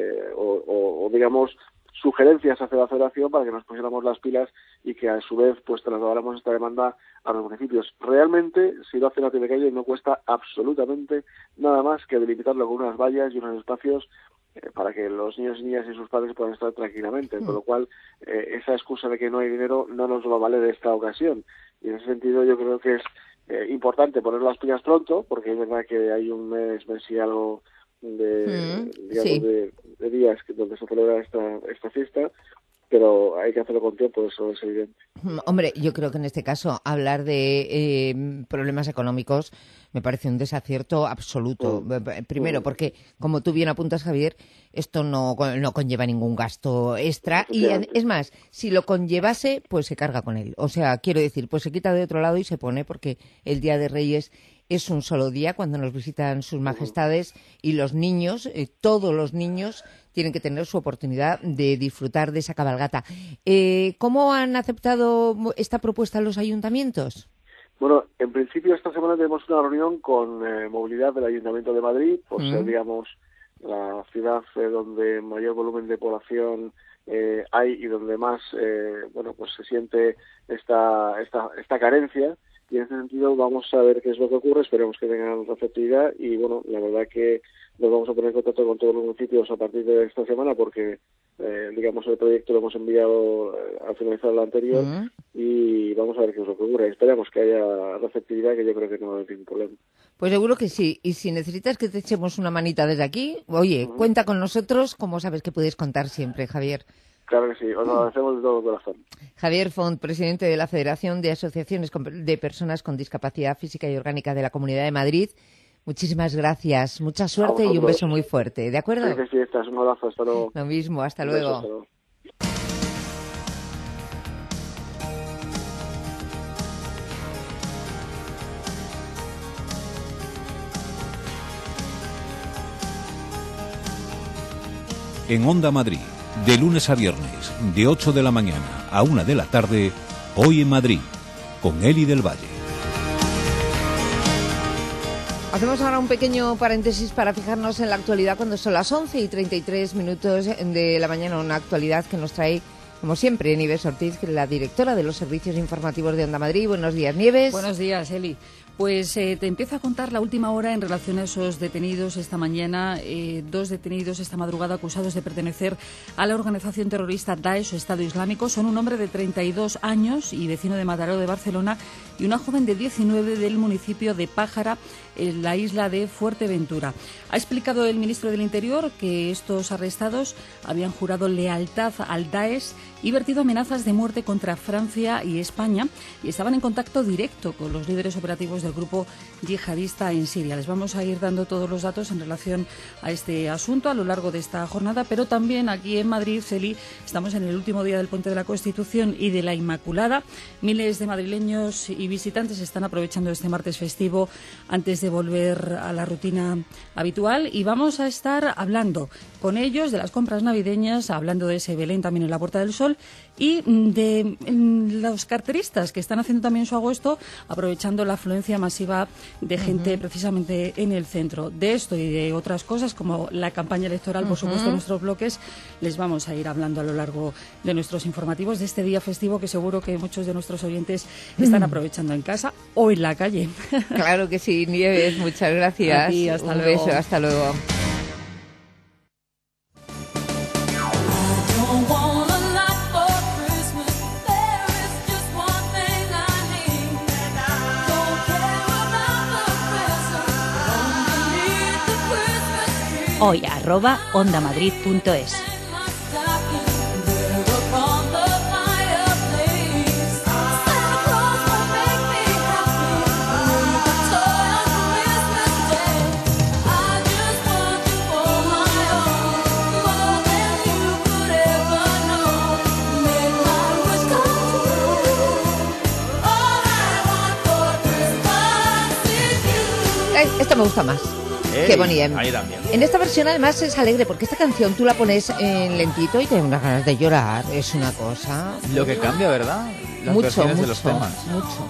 o digamos, sugerencias hacia la Federación para que nos pusiéramos las pilas y que a su vez pues trasladáramos esta demanda a los municipios. Realmente, si lo hacen a pie de calle, no cuesta absolutamente nada más que delimitarlo con unas vallas y unos espacios para que los niños y niñas y sus padres puedan estar tranquilamente, con lo cual esa excusa de que no hay dinero no nos va a valer de esta ocasión. Y en ese sentido yo creo que es importante poner las pilas pronto, porque es verdad que hay un mes y algo de días donde se celebra esta fiesta, pero hay que hacerlo con tiempo, eso es evidente. Hombre, yo creo que en este caso hablar de problemas económicos me parece un desacierto absoluto. Primero, porque, como tú bien apuntas, Javier, esto no conlleva ningún gasto extra y, es más, si lo conllevase, pues se carga con él. O sea, quiero decir, pues se quita de otro lado y se pone, porque el Día de Reyes es un solo día cuando nos visitan sus majestades, y los niños, todos los niños, tienen que tener su oportunidad de disfrutar de esa cabalgata. ¿Cómo han aceptado esta propuesta los ayuntamientos? Bueno, en principio esta semana tenemos una reunión con movilidad del Ayuntamiento de Madrid, por ser, digamos, la ciudad donde mayor volumen de población hay y donde más pues se siente esta carencia. Y en ese sentido vamos a ver qué es lo que ocurre, esperemos que tengan receptividad y bueno, la verdad que nos vamos a poner en contacto con todos los municipios a partir de esta semana porque el proyecto lo hemos enviado al finalizar el anterior y vamos a ver qué es lo que ocurre. Esperemos que haya receptividad, que yo creo que no va a haber ningún problema. Pues seguro que sí, y si necesitas que te echemos una manita desde aquí, oye, cuenta con nosotros, como sabes que puedes contar siempre, Javier. Claro que sí, os lo agradecemos de todo corazón. Javier Font, presidente de la Federación de Asociaciones de Personas con Discapacidad Física y Orgánica de la Comunidad de Madrid, muchísimas gracias, mucha suerte y un beso muy fuerte, ¿de acuerdo? Felices fiestas, un abrazo, hasta luego. Lo mismo, hasta luego. Hasta luego. En Onda Madrid, de lunes a viernes, de 8 de la mañana a 1 de la tarde, Hoy en Madrid, con Eli del Valle. Hacemos ahora un pequeño paréntesis para fijarnos en la actualidad cuando son las 11:33 de la mañana, una actualidad que nos trae, como siempre, Nieves Ortiz, que es la directora de los servicios informativos de Onda Madrid. Buenos días, Nieves. Buenos días, Eli. Pues te empiezo a contar la última hora en relación a esos detenidos esta mañana. 2 detenidos esta madrugada acusados de pertenecer a la organización terrorista Daesh o Estado Islámico. Son un hombre de 32 años y vecino de Mataró de Barcelona y una joven de 19 del municipio de Pájara, en la isla de Fuerteventura. Ha explicado el ministro del Interior que estos arrestados habían jurado lealtad al Daesh y vertido amenazas de muerte contra Francia y España, y estaban en contacto directo con los líderes operativos del grupo yihadista en Siria. Les vamos a ir dando todos los datos en relación a este asunto a lo largo de esta jornada, pero también aquí en Madrid, Celi, estamos en el último día del Puente de la Constitución y de la Inmaculada. Miles de madrileños y visitantes están aprovechando este martes festivo antes de volver a la rutina habitual, y vamos a estar hablando con ellos de las compras navideñas, hablando de ese Belén también en la Puerta del Sol y de los carteristas que están haciendo también su agosto, aprovechando la afluencia masiva de gente precisamente en el centro. De esto y de otras cosas, como la campaña electoral, por supuesto, en nuestros bloques, les vamos a ir hablando a lo largo de nuestros informativos de este día festivo que seguro que muchos de nuestros oyentes están aprovechando en casa o en la calle. Claro que sí, Nieves, muchas gracias. Aquí, hasta Un luego. beso, hasta luego. Hoy @ondamadrid.es. Esto me gusta más. Qué bonito. Ahí también. En esta versión además es alegre porque esta canción tú la pones en lentito y te dan unas ganas de llorar. Es una cosa... Lo que cambia, ¿verdad? Las mucho, versiones mucho, de los temas. mucho.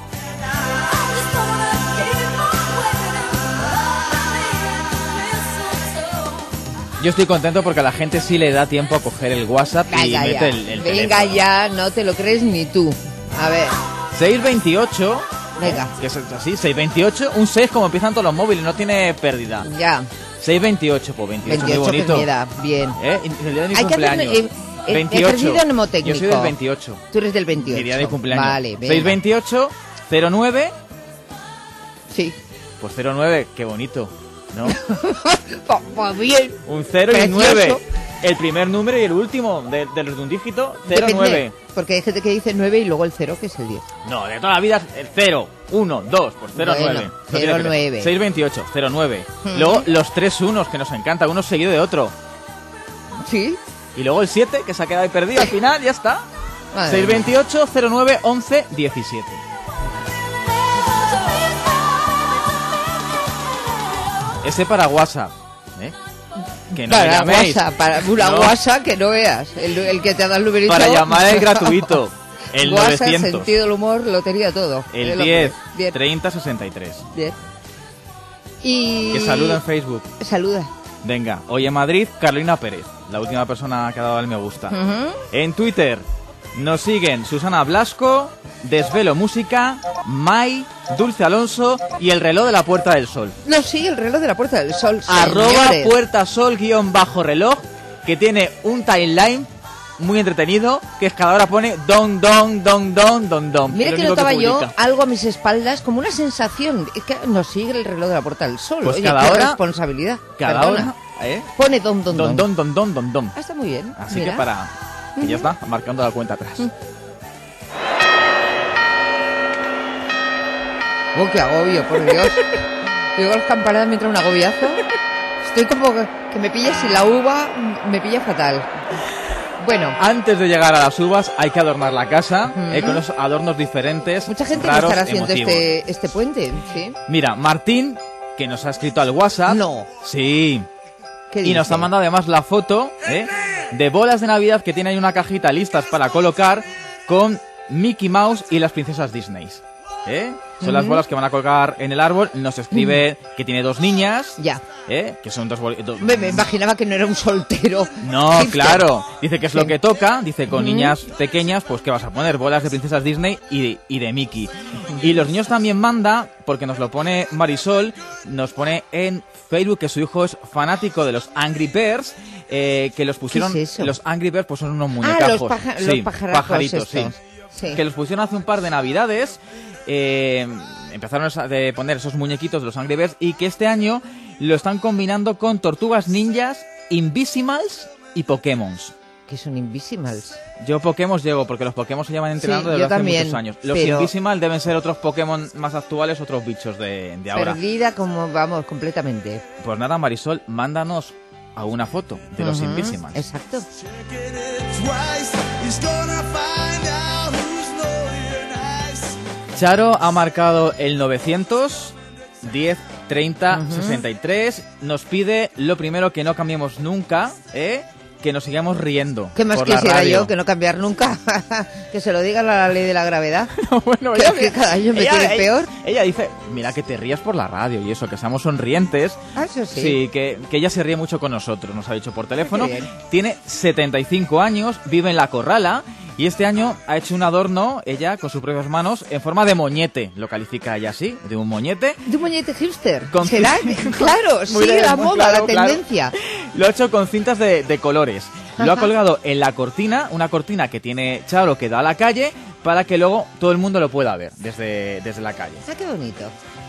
Yo estoy contento porque a la gente sí le da tiempo a coger el WhatsApp y Venga, mete ya. el Venga teléfono. ya, no te lo crees ni tú. A ver, 628. Venga. Que es así, 628. Un 6 como empiezan todos los móviles, no tiene pérdida. ya. 628, pues 28, 28 muy bonito. que queda, bien. Y el día de mi Hay que hacer cumpleaños. ejercicio mnemotécnico. Yo soy del 28. Tú eres del 28. Mi día de cumpleaños. Vale, venga. 628 09. Sí. Pues 09, qué bonito, ¿no? Pues bien. Un 0 y un Precioso. 9. El primer número y el último de los de un dígito, 0, Depende, 9. porque hay gente que dice 9 y luego el 0, que es el 10. No, de toda la vida el 0, 1, 2, pues 0, Bueno, 9. 0, 9. 628, 09. Mm. Luego los 3 unos que nos encanta, uno seguido de otro. Sí. Y luego el 7 que se ha quedado ahí perdido al final, ya está. Madre 628, 09, 11, 17. Ese para WhatsApp, ¿eh? Que no me Para llaméis. WhatsApp, para una No. WhatsApp que no veas. El que te da el numerito. Para llamar es gratuito. El WhatsApp, 900. sentido del humor, lotería, todo. El Es lo 10, que- Bien, 30, 63. bien. Y... Que saluda en Facebook. Saluda. Venga, hoy en Madrid, Carolina Pérez, la última persona que ha dado el me gusta. Ujú. En Twitter nos siguen Susana Blasco, Desvelo Música, Mai, Dulce Alonso y el reloj de la Puerta del Sol. No, sí, el reloj de la Puerta del Sol. Arroba señores. Puerta Sol _reloj, que tiene un timeline muy entretenido, que es cada hora pone don, don, don, don, don, don. Mira Es lo que único notaba yo publica. algo a mis espaldas, como una sensación. Es que nos sigue el reloj de la Puerta del Sol. Pues Oye, cada qué hora- responsabilidad. Cada Perdona. hora, ¿eh? Pone don, don, Don, don. don, don, don, don, don. Ah, está muy bien. Así Mira. que para... Y ya está, marcando la cuenta atrás. Oh, qué agobio, por Dios. Digo las campanadas mientras un agobiazo. Estoy como que me pilla sin la uva, me pilla fatal. Bueno, Antes de llegar a las uvas hay que adornar la casa con los adornos diferentes. mucha gente que raros, estará haciendo emotivos. este puente, ¿sí? Mira, Martín, que nos ha escrito al WhatsApp. No. Sí. ¿Qué Y nos dice? ha mandado además la foto de bolas de Navidad que tiene ahí una cajita listas para colocar con Mickey Mouse y las princesas Disney. Son las Ujú. bolas que van a colgar en el árbol. Nos escribe que tiene 2 niñas. Ya. Que son dos bolitas. Me imaginaba que no era un soltero. No, Hipster. claro. Dice que es Sí. lo que toca. Dice con Ujú. niñas pequeñas, pues que vas a poner bolas de princesas Disney y de Mickey. Y los niños también manda, porque nos lo pone Marisol, nos pone en Facebook que su hijo es fanático de los Angry Birds, que los pusieron... ¿Qué es eso? Los Angry Birds pues son unos Ah, muñecajos. los Sí, pajarajos pajaritos, estos. sí. Sí. Que los pusieron hace un par de navidades. Empezaron a poner esos muñequitos de los Angry Birds y que este año lo están combinando con tortugas ninjas, Invisimals y Pokémons. ¿Qué son Invisimals? Yo Pokémon llego, porque los Pokémon se llevan entrenando desde hace muchos años. Los Invisimal deben ser otros Pokémon más actuales, otros bichos de ahora. Perdida como, vamos, completamente. Pues nada, Marisol, mándanos a una foto de los Invisimals. Exacto. Charo ha marcado el 900 10 30 63. Nos pide lo primero, que no cambiemos nunca, que nos sigamos riendo. ¿Qué más quisiera yo que no cambiar nunca? Que se lo diga la ley de la gravedad. No, bueno, que cada año me tiene peor. Ella dice, mira, que te rías por la radio y eso, que seamos sonrientes. Ah, eso sí. Sí, que ella se ríe mucho con nosotros, nos ha dicho por teléfono. Tiene 75 años, vive en La Corrala. Y este año ha hecho un adorno, ella, con sus propias manos, en forma de moñete. Lo califica ella así, de un moñete. De un moñete hipster. ¿Será? Claro, Muy sigue la muy moda, claro, la tendencia. Claro. Lo ha hecho con cintas de colores. Lo ha colgado en la cortina, una cortina que tiene Charo, que da a la calle, para que luego todo el mundo lo pueda ver desde la calle. Ah, qué bonito.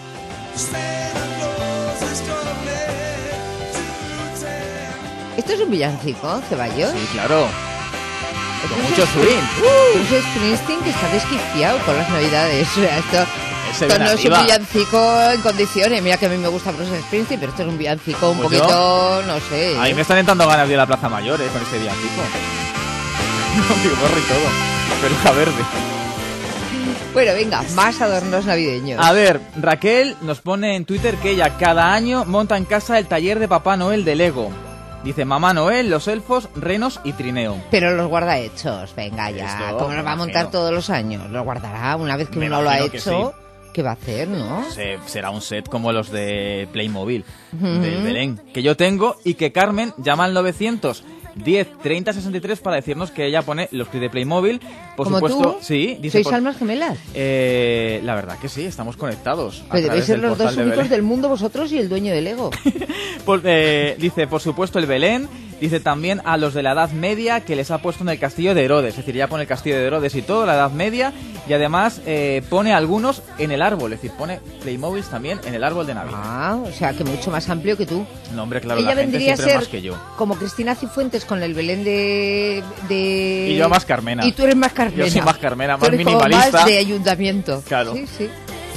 ¿Esto es un villancico, Ceballos? Sí, claro. Con mucho swing. Bruce Springsteen, que está desquiciado con las navidades. O sea, esto no es un villancico en condiciones. Mira que a mí me gusta Bruce Springsteen, pero esto es un villancico un poquito, no sé. A mí me están entrando ganas de ir a la Plaza Mayor con este villancico. Gorro y todo. Peluca verde. Bueno, venga, más adornos navideños. A ver, Raquel nos pone en Twitter que ella cada año monta en casa el taller de Papá Noel de Lego. Dice Mamá Noel, los elfos, renos y trineo. Pero los guarda hechos, venga ya. Esto, ¿Cómo los va a montar todos los años? Los guardará una vez que uno lo ha hecho. ¿Qué va a hacer, no? Será un set como los de Playmobil, del Belén, que yo tengo, y que Carmen llama al 900 10 30 63 para decirnos que ella pone los de Playmobil. Por ¿Como supuesto, tú? sí. Dice, ¿Sois almas gemelas? La verdad que sí, estamos conectados. Pero debéis ser los dos únicos del mundo, vosotros y el dueño del Lego. Dice, por supuesto, el Belén. Dice también a los de la Edad Media, que les ha puesto en el castillo de Herodes. Es decir, ya pone el castillo de Herodes y todo, la Edad Media. Y además pone algunos en el árbol. Es decir, pone Playmobil también en el árbol de Navidad. Ah, o sea, que mucho más amplio que tú. No, hombre, claro, ella la gente vendría a siempre ser más que yo. Como Cristina Cifuentes con el Belén de... Y yo más Carmena. Y tú eres más Carmena. Yo soy más Carmena, tú más eres minimalista. Como más de ayuntamiento. Claro. Sí, sí.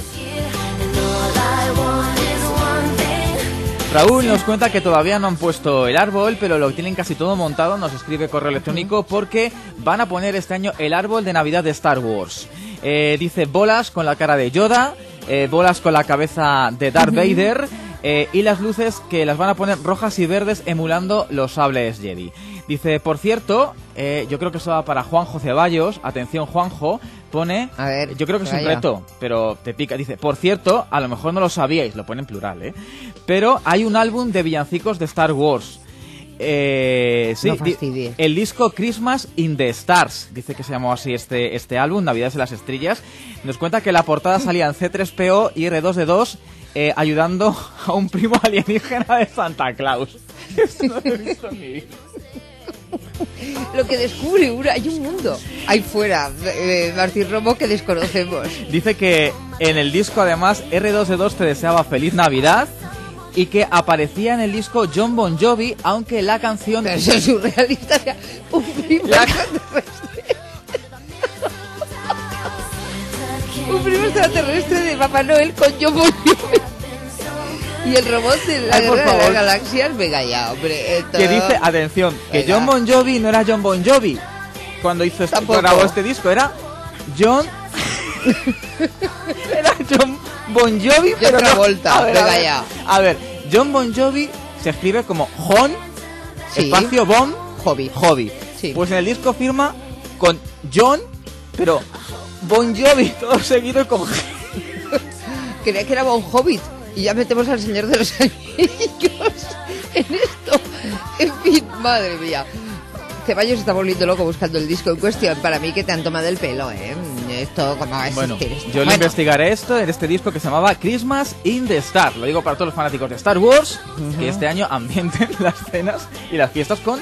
Raúl nos cuenta que todavía no han puesto el árbol, pero lo tienen casi todo montado. Nos escribe correo electrónico porque van a poner este año el árbol de Navidad de Star Wars. Dice bolas con la cara de Yoda, bolas con la cabeza de Darth Vader y las luces que las van a poner rojas y verdes emulando los sables Jedi. Dice, por cierto, yo creo que eso va para Juanjo Ceballos. Atención, Juanjo, pone... A ver, yo creo que es un reto, pero te pica. Dice, por cierto, a lo mejor no lo sabíais, lo pone en plural, pero hay un álbum de villancicos de Star Wars. Sí, no fastidies. El disco Christmas in the Stars, dice que se llamó así este álbum, Navidades en las Estrellas. Nos cuenta que la portada salían C3PO y R2D2 ayudando a un primo alienígena de Santa Claus. Esto no lo he visto en mi vida. Lo que descubre hay un mundo ahí fuera, Martín Romo, que desconocemos. Dice que en el disco además R2D2 te deseaba feliz Navidad y que aparecía en el disco John Bon Jovi, aunque la canción... Pero eso es surrealista, o sea, un primo extraterrestre. Un primo extraterrestre de Papá Noel con John Bon Jovi. Y el robot de la Guerra de las Galaxias, venga ya, hombre. Esto... Que dice, atención, que John Bon Jovi no era John Bon Jovi cuando grabó este disco, era John... era John Bon Jovi, pero otra vuelta, venga ya. A ver, John Bon Jovi se escribe como Jon, espacio Bon Jovi. Sí. Pues en el disco firma con John, pero Bon Jovi, todo seguido con G. Creía que era Bon Hobbit. Y ya metemos al Señor de los Anillos en esto. En fin, madre mía. Ceballos está volviendo loco buscando el disco en cuestión. Para mí que te han tomado el pelo, Esto, ¿cómo va a existir? Bueno, yo lo investigaré en este disco que se llamaba Christmas in the Stars. Lo digo para todos los fanáticos de Star Wars, que este año ambienten las cenas y las fiestas con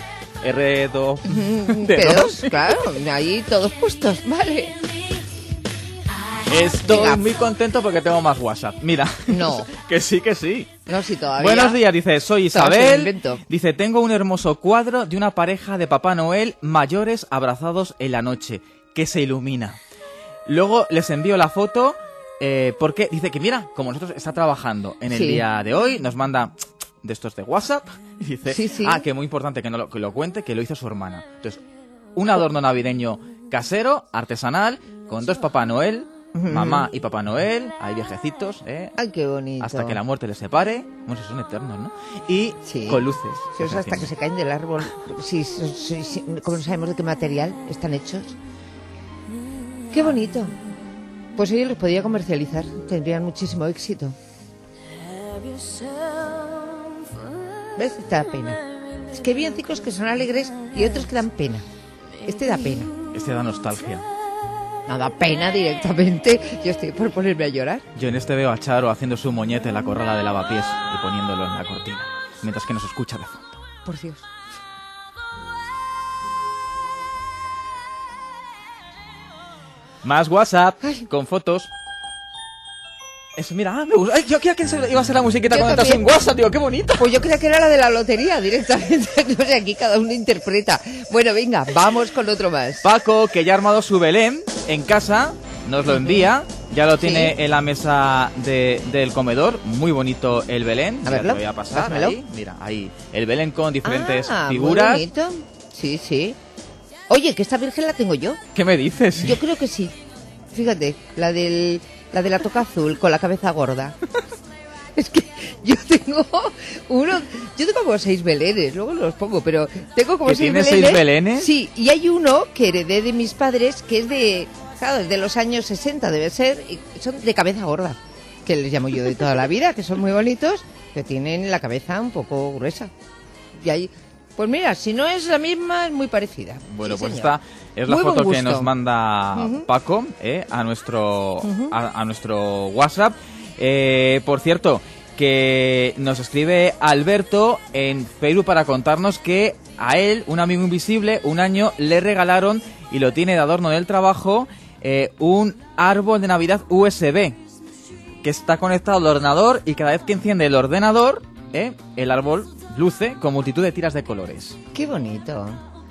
R2D2. Claro, ahí todos puestos, vale. Estoy Venga. muy contento porque tengo más WhatsApp. Mira. No. Que sí, que sí. No, sí, todavía. Buenos días, dice, soy Todo se lo Isabel. invento. Dice, tengo un hermoso cuadro de una pareja de Papá Noel mayores abrazados en la noche, que se ilumina. Luego les envío la foto porque dice que mira, como nosotros está trabajando en el Sí. día de hoy, nos manda de estos de WhatsApp y dice, Sí, sí. que muy importante que lo cuente, que lo hizo su hermana. Entonces, un adorno navideño casero, artesanal, con 2 Papá Noel, mamá y Papá Noel, hay viejecitos, Ay, qué bonito. hasta que la muerte les separe, bueno, son eternos, ¿no? Y con luces. Sí, o sea, hasta que se caen del árbol. Sí, sí, ¿cómo no sabemos de qué material están hechos? Qué bonito. Pues ellos los podría comercializar, tendrían muchísimo éxito. ¿Ves? Te da pena. Es que hay villancicos que son alegres y otros que dan pena. Este da pena. Este da nostalgia. No da pena directamente. Yo estoy por ponerme a llorar. Yo en este veo a Charo haciendo su moñete en la corrala de lavapiés y poniéndolo en la cortina, mientras que nos escucha de fondo. Por Dios. Más WhatsApp con fotos. Eso, mira, me gusta. Ay, yo creía que iba a ser la musiquita Yo cuando estás en también. WhatsApp, digo, qué bonito. Pues yo creía que era la de la lotería directamente. No sé, aquí cada uno interpreta. Bueno, venga, vamos con otro más. Paco, que ya ha armado su Belén en casa, nos lo envía. Ya lo tiene en la mesa del comedor. Muy bonito el Belén. A Ya verlo, te voy a pasar pásamelo. ahí. Mira, ahí. El Belén con diferentes Muy figuras. bonito. Sí, sí. Oye, que esta virgen la tengo yo. ¿Qué me dices? Yo creo que sí. Fíjate, la de la toca azul con la cabeza gorda. Es que yo tengo yo tengo como 6 belenes, luego los pongo, pero tengo como ¿Que 6 tienes belenes. 6 belenes? Sí, y hay uno que heredé de mis padres que es claro, es de los años 60 debe ser, y son de cabeza gorda, que les llamo yo de toda la vida, que son muy bonitos, que tienen la cabeza un poco gruesa. Y ahí, pues mira, si no es la misma, es muy parecida. Bueno, Sí, pues señor. esta es la Muy buen foto que gusto. nos manda Ujú. Paco a nuestro Ujú. a nuestro WhatsApp. Por cierto, que nos escribe Alberto en Facebook para contarnos que a él, un amigo invisible, un año le regalaron y lo tiene de adorno del trabajo un árbol de Navidad USB que está conectado al ordenador y cada vez que enciende el ordenador, el árbol luce con multitud de tiras de colores. Qué bonito.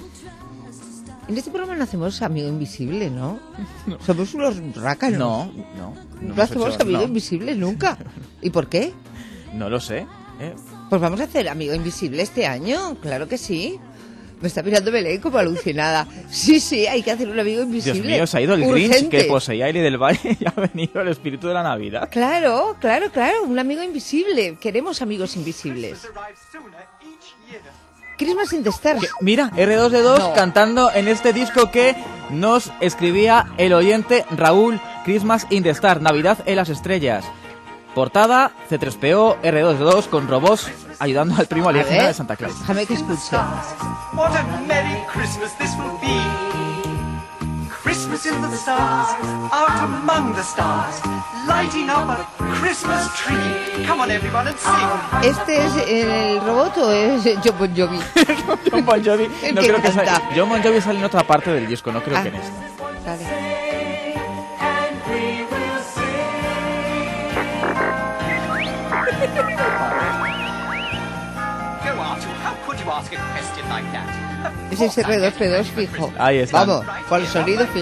En este programa no hacemos amigo invisible, ¿no? Somos unos rácanos. No No hemos hacemos hecho- amigo no. invisible nunca. ¿Y por qué? No lo sé. Pues vamos a hacer amigo invisible este año, claro que sí. Me está mirando Belén como alucinada. Sí, sí, hay que hacer un amigo invisible. Dios mío, se ha ido el Grinch Urgente. que poseía a Eli del Valle y ha venido el espíritu de la Navidad. Claro, claro, claro, un amigo invisible. Queremos amigos invisibles. Christmas in the Stars. Mira, R2D2 No. cantando en este disco que nos escribía el oyente Raúl, Christmas in the Star, Navidad en las estrellas. Portada, C3PO, R2D2 con robots ayudando al primo alienígena de Santa Claus. Déjame que escuche. What a merry Christmas this will be. Christmas in the stars, out among the stars, lighting up a Christmas tree. Come on everyone and sing. ¿Este es el robot o es John Bon Jovi? John Bon Jovi, El no que creo que canta. sale. John Bon Jovi sale en otra parte del disco, no creo Ah. que en esta. Vale. Go Arthur, how could you ask a question like that? Es ese R2P2 fijo. Ahí está. Vamos, con el sonido fijo.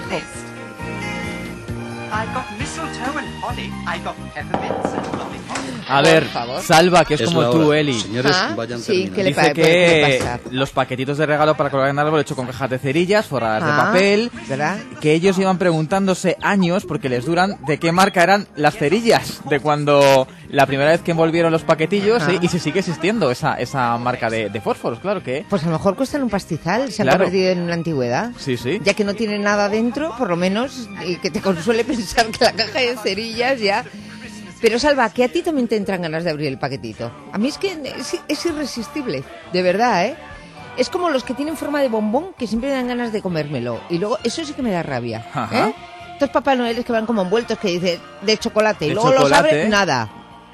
I got mistletoe and holly. I got peppermints and lollipops. A ver, favor. Salva, que es, Es como la tú, hora. Eli. Señores, Ah, vayan sí, terminando. ¿qué le Dice puede que pasar? los paquetitos de regalo para colgar en el árbol hecho con cajas de cerillas, forradas de Ah, papel, ¿verdad? que ellos iban preguntándose años, porque les duran, de qué marca eran las cerillas, de cuando la primera vez que envolvieron los paquetillos, Ajá. y si sigue existiendo esa marca de fósforos, claro que... Pues a lo mejor cuestan un pastizal, se han Claro. convertido en una antigüedad. Sí, sí. Ya que no tiene nada dentro, por lo menos que te consuele pensar que la caja de cerillas ya... Pero Salva, que a ti también te entran ganas de abrir el paquetito. A mí es que es irresistible, de verdad, ¿eh? Es como los que tienen forma de bombón, que siempre me dan ganas de comérmelo. Y luego, eso sí que me da rabia, Ajá. ¿eh? Estos Papá Noeles que van como envueltos, que dicen de chocolate, y De luego los chocolate. abren, nada.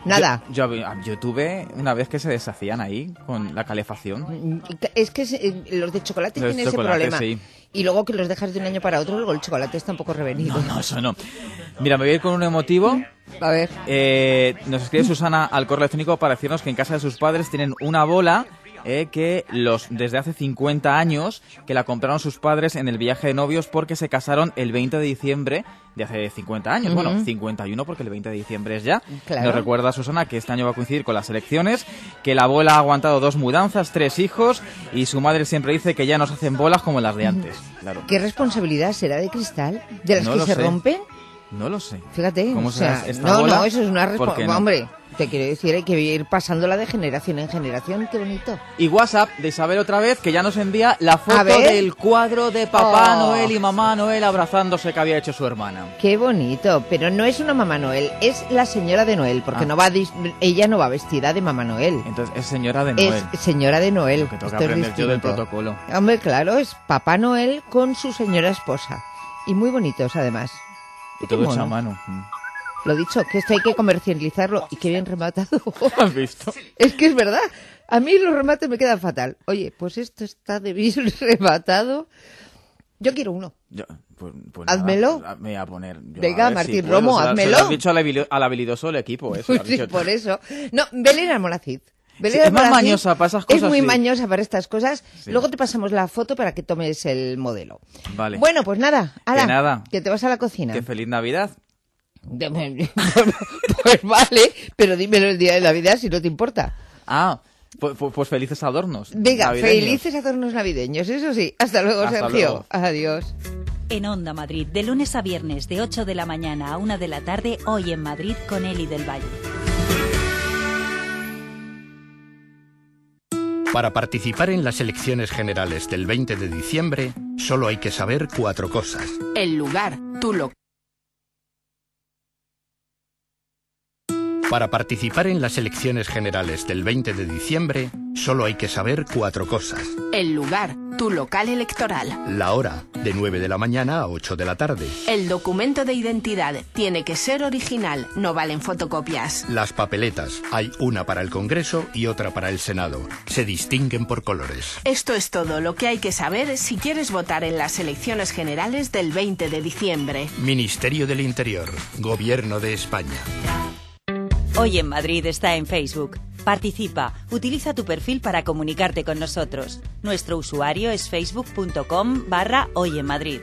Nada. Yo tuve una vez que se deshacían ahí con la calefacción. Es que los de chocolate tienen ese problema. Sí. Y luego que los dejas de un año para otro, luego el chocolate está un poco revenido. No, eso no. Mira, me voy a ir con un emotivo. A ver. Nos escribe Susana al correo electrónico para decirnos que en casa de sus padres tienen una bola que desde hace 50 años que la compraron sus padres en el viaje de novios porque se casaron el 20 de diciembre de hace 50 años. Uh-huh. Bueno, 51 porque el 20 de diciembre es ya. Claro. Nos recuerda Susana que este año va a coincidir con las elecciones, que la abuela ha aguantado 2 mudanzas, 3 hijos y su madre siempre dice que ya no se hacen bolas como las de antes. Claro. ¿Qué responsabilidad será de cristal? ¿De las No que lo se sé. rompen? No lo sé. Fíjate, ¿Cómo o sea, será esta bola? No, eso es una responsabilidad. No? Hombre, te quiero decir, hay que ir pasándola de generación en generación, qué bonito. Y WhatsApp de Isabel otra vez, que ya nos envía la A foto ver. del cuadro de Papá Oh. Noel y Mamá Noel abrazándose que había hecho su hermana. Qué bonito, pero no es una Mamá Noel, es la señora de Noel, porque ella no va vestida de Mamá Noel. Entonces es señora de Noel. Es señora de Noel. Lo que tengo que Esto es aprender yo del distinto. protocolo. Hombre, claro, es Papá Noel con su señora esposa. Y muy bonitos, además. Y Qué todo hecho mono. a mano. Lo dicho, que esto hay que comercializarlo y qué bien rematado. ¿Has visto? Es que es verdad. A mí los remates me quedan fatal. Oye, pues esto está de bien rematado. Yo quiero uno. Pues Házmelo. Nada, me voy a poner. Venga, a ver Martín si puedo. Romo, Se lo házmelo. has dicho al habilidoso del equipo, eso. lo has Sí, dicho tú. por eso. No, Belén Almonacid. Belén Sí, es más Almonacid mañosa para esas cosas. Es muy sí. mañosa para estas cosas. Sí. Luego te pasamos la foto para que tomes el modelo. Vale. Bueno, pues nada. Ala, Que nada. que te vas a la cocina. Que feliz Navidad. Pues vale, pero dímelo el día de Navidad si no te importa. Ah, pues felices adornos. Venga, navideños. felices adornos navideños, eso sí. Hasta luego, Hasta Sergio. luego. Adiós. En Onda Madrid, de lunes a viernes, de 8 de la mañana a 1 de la tarde, hoy en Madrid con Eli del Valle. Para participar en las elecciones generales del 20 de diciembre, solo hay que saber 4 cosas. El lugar, tu local. Para participar en las elecciones generales del 20 de diciembre, solo hay que saber 4 cosas. El lugar, tu local electoral. La hora, de 9 de la mañana a 8 de la tarde. El documento de identidad tiene que ser original, no valen fotocopias. Las papeletas, hay una para el Congreso y otra para el Senado. Se distinguen por colores. Esto es todo lo que hay que saber si quieres votar en las elecciones generales del 20 de diciembre. Ministerio del Interior, Gobierno de España. Hoy en Madrid está en Facebook. Participa, utiliza tu perfil para comunicarte con nosotros. Nuestro usuario es facebook.com/Hoy en Madrid.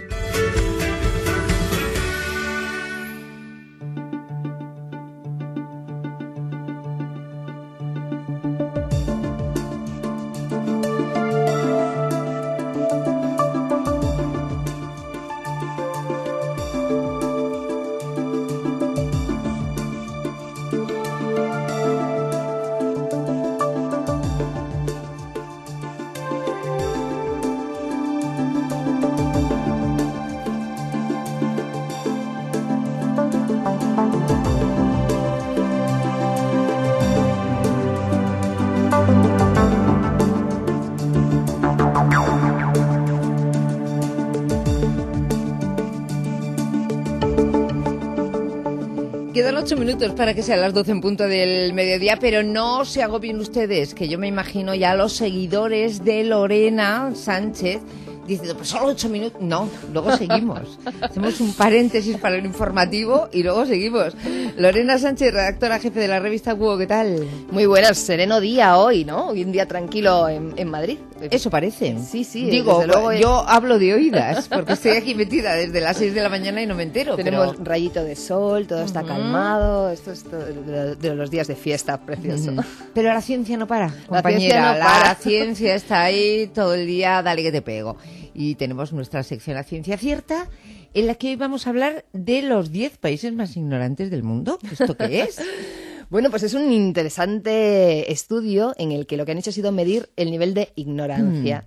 Quedan 8 minutos para que sean las 12 en punto del mediodía, pero no se agobien ustedes, que yo me imagino ya los seguidores de Lorena Sánchez diciendo, pues solo 8 minutos. No, luego seguimos. Hacemos un paréntesis para el informativo y luego seguimos. Lorena Sánchez, redactora jefe de la revista Cubo, ¿qué tal? Muy buenas, sereno día hoy, ¿no? Hoy un día tranquilo en Madrid. Eso parece. Sí, sí. Digo, desde luego, yo hablo de oídas, porque estoy aquí metida desde las 6 de la mañana y no me entero. tenemos pero... rayito de sol, todo está calmado, esto es de los días de fiesta, precioso. Pero la ciencia no para, La compañera. ciencia no para. La ciencia está ahí todo el día, dale que te pego. Y tenemos nuestra sección La Ciencia Cierta, en la que hoy vamos a hablar de los 10 países más ignorantes del mundo. ¿Esto qué es? Bueno, pues es un interesante estudio en el que lo que han hecho ha sido medir el nivel de ignorancia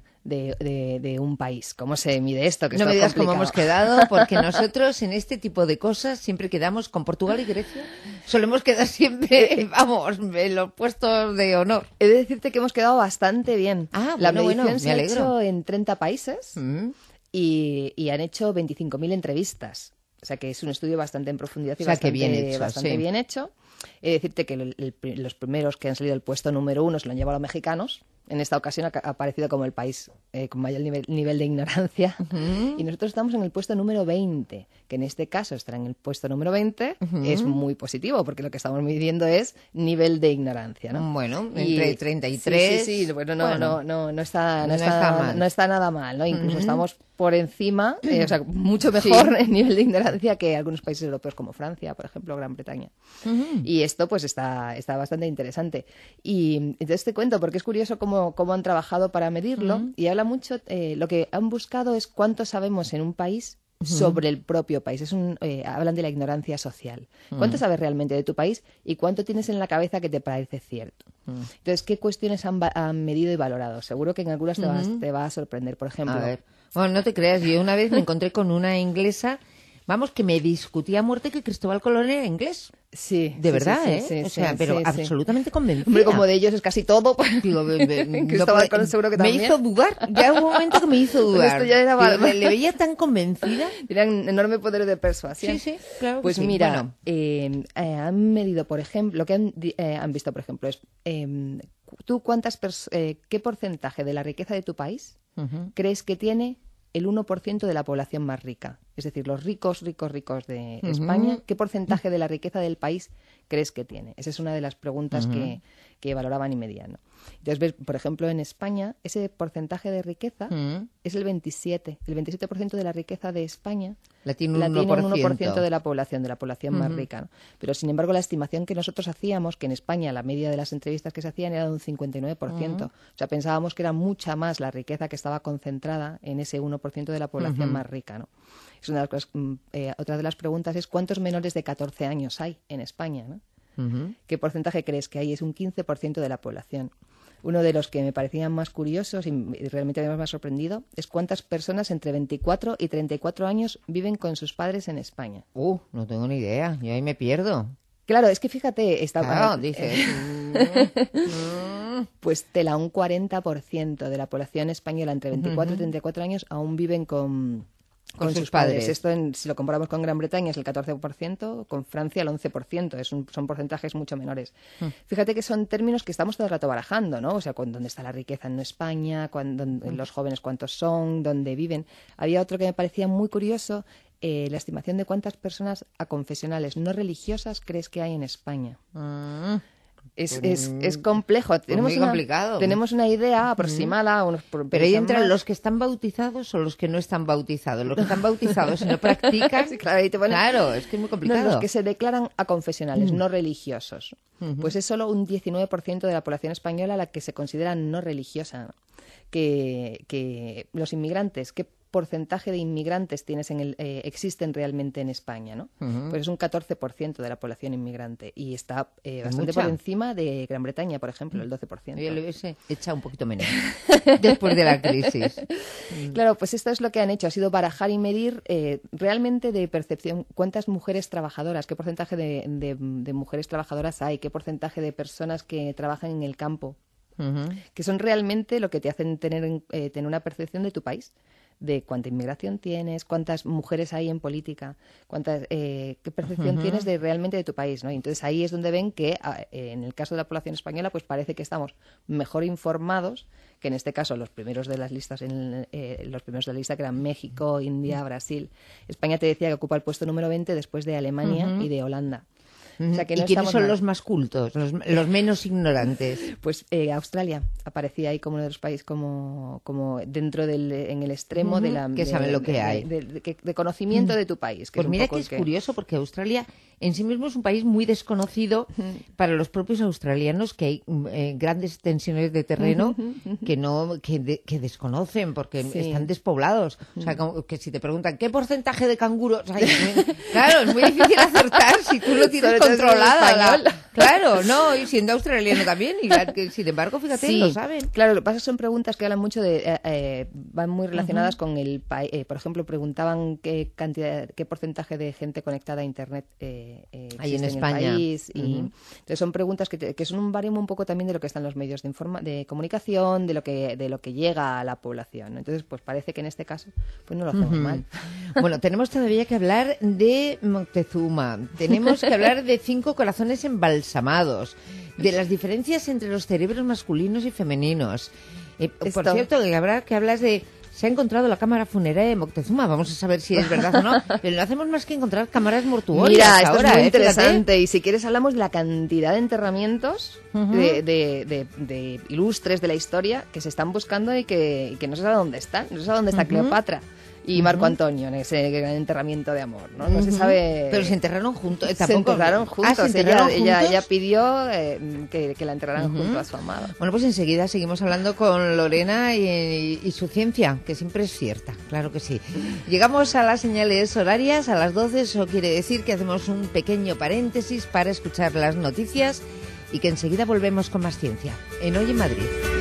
de un país. ¿Cómo se mide esto? Que No esto me es digas cómo complicado. hemos quedado, porque nosotros en este tipo de cosas siempre quedamos con Portugal y Grecia. Solemos quedar siempre, vamos, en los puestos de honor. He de decirte que hemos quedado bastante bien. Ah, La bueno, medición me se ha alegro. hecho en 30 países y han hecho 25.000 entrevistas. O sea, que es un estudio bastante en profundidad y O sea, que bastante bien hecho. Decirte que los primeros que han salido del puesto número 1 se lo han llevado los mexicanos. En esta ocasión ha aparecido como el país con mayor nivel de ignorancia. Y nosotros estamos en el puesto número 20, que en este caso estar en el puesto número 20 es muy positivo, porque lo que estamos midiendo es nivel de ignorancia, ¿no? Bueno, entre 33... Sí, bueno, no está nada mal, ¿no? Incluso estamos por encima, o sea, mucho mejor en nivel de ignorancia que algunos países europeos como Francia, por ejemplo, Gran Bretaña. Y esto pues está bastante interesante. Y entonces te cuento, porque es curioso cómo han trabajado para medirlo, y habla mucho, lo que han buscado es cuánto sabemos en un país sobre el propio país. Hablan de la ignorancia social. ¿Cuánto sabes realmente de tu país y cuánto tienes en la cabeza que te parece cierto? Entonces, ¿qué cuestiones han medido y valorado? Seguro que en algunas te va a sorprender. Por ejemplo... A ver. Bueno, no te creas, yo una vez me encontré con una inglesa, vamos, que me discutía a muerte que Cristóbal Colón era inglés. Sí. De verdad, sí, o sea, pero absolutamente convencida. Hombre, como de ellos es casi todo. Digo, Cristóbal Colón seguro que también. Me hizo dudar, ya hubo un momento que me hizo dudar. Esto ya era le veía tan convencida. Tenían enorme poder de persuasión. Sí, claro. Pues sí. Mira, han medido, por ejemplo, lo que han visto, por ejemplo, es tú qué porcentaje de la riqueza de tu país crees que tiene el 1% de la población más rica. Es decir, los ricos de España, ¿qué porcentaje de la riqueza del país crees que tiene? Esa es una de las preguntas que valoraban y medían, ¿no? Entonces, ves, por ejemplo, en España, ese porcentaje de riqueza es el 27%. El 27% de la riqueza de España la tiene un 1% de la población más rica, ¿no? Pero, sin embargo, la estimación que nosotros hacíamos, que en España la media de las entrevistas que se hacían era de un 59%. O sea, pensábamos que era mucha más la riqueza que estaba concentrada en ese 1% de la población más rica, ¿no? Es una de las cosas, otra de las preguntas es ¿cuántos menores de 14 años hay en España, ¿no? ¿Qué porcentaje crees que hay? Es un 15% de la población. Uno de los que me parecían más curiosos y realmente me ha sorprendido es cuántas personas entre 24 y 34 años viven con sus padres en España. No tengo ni idea, yo ahí me pierdo. Claro, es que fíjate, dices. Pues un 40% de la población española entre 24 y 34 años aún viven con sus padres. Esto, si lo comparamos con Gran Bretaña, es el 14%, con Francia el 11%. Son porcentajes mucho menores. Fíjate que son términos que estamos todo el rato barajando, ¿no? O sea, dónde está la riqueza en España, los jóvenes cuántos son, dónde viven. Había otro que me parecía muy curioso, la estimación de cuántas personas aconfesionales no religiosas crees que hay en España. Es complejo. Muy complicado. Tenemos una idea aproximada. Pero ahí entran los que están bautizados o los que no están bautizados. Los que están bautizados y no practican. Sí, claro, ahí te ponen, claro, es que es muy complicado. Los que se declaran aconfesionales, no religiosos. Pues es solo un 19% de la población española la que se considera no religiosa, ¿no? Que los inmigrantes, ¿qué porcentaje de inmigrantes existen realmente en España, ¿no? Pues es un 14% de la población inmigrante y está bastante por encima de Gran Bretaña, por ejemplo, el 12%. Yo le hubiese echado un poquito menos después de la crisis. Claro, pues esto es lo que han hecho, ha sido barajar y medir realmente de percepción cuántas mujeres trabajadoras, qué porcentaje de mujeres trabajadoras hay, qué porcentaje de personas que trabajan en el campo, que son realmente lo que te hacen tener una percepción de tu país, de cuánta inmigración tienes, cuántas mujeres hay en política, qué percepción tienes realmente de tu país, ¿no? Y entonces ahí es donde ven que en el caso de la población española pues parece que estamos mejor informados que en este caso los primeros de las listas, los primeros de la lista que eran México, India, Brasil. España te decía que ocupa el puesto número 20 después de Alemania y de Holanda. O sea, que no ¿Y quiénes son los más cultos, los menos ignorantes? Pues Australia aparecía ahí como uno de los países como dentro en el extremo de la que saben lo que hay de conocimiento de tu país. Pues mira que es curioso porque Australia en sí mismo es un país muy desconocido para los propios australianos, que hay grandes extensiones de terreno que desconocen porque están despoblados. O sea, como que si te preguntan ¿qué porcentaje de canguros hay? Claro, es muy difícil acertar si tú lo tienes controlada Claro, no, y siendo australiano también, y sin embargo, fíjate, Sí, lo saben. claro, lo que pasa es que son preguntas que hablan mucho de, van muy relacionadas con el país. Por ejemplo, preguntaban qué porcentaje de gente conectada a Internet Hay en existe España. el país. Y entonces son preguntas que son un baremo un poco también de lo que están los medios de comunicación, de lo que llega a la población, ¿no? Entonces, pues parece que en este caso pues no lo hacemos mal. Bueno, tenemos todavía que hablar de Moctezuma, tenemos que hablar de 5 corazones embalsamados, de las diferencias entre los cerebros masculinos y femeninos. Por cierto, que hablas de... Se ha encontrado la cámara funeraria de Moctezuma. Vamos a saber si es verdad o no. Pero no hacemos más que encontrar cámaras mortuorias. Mira, esto ahora, es muy interesante. Fíjate. Y si quieres hablamos de la cantidad de enterramientos de ilustres de la historia que se están buscando y que no se sabe dónde están. No se sabe dónde está Cleopatra y Marco Antonio en ese gran enterramiento de amor, ¿no? No se sabe... Pero se enterraron juntos. Se enterraron juntos. ¿Se enterraron juntos? Ella pidió que la enterraran junto a su amado. Bueno, pues enseguida seguimos hablando con Lorena y su ciencia, que siempre es cierta, claro que sí. Llegamos a las señales horarias, a las 12, eso quiere decir que hacemos un pequeño paréntesis para escuchar las noticias y que enseguida volvemos con más ciencia en Hoy en Madrid.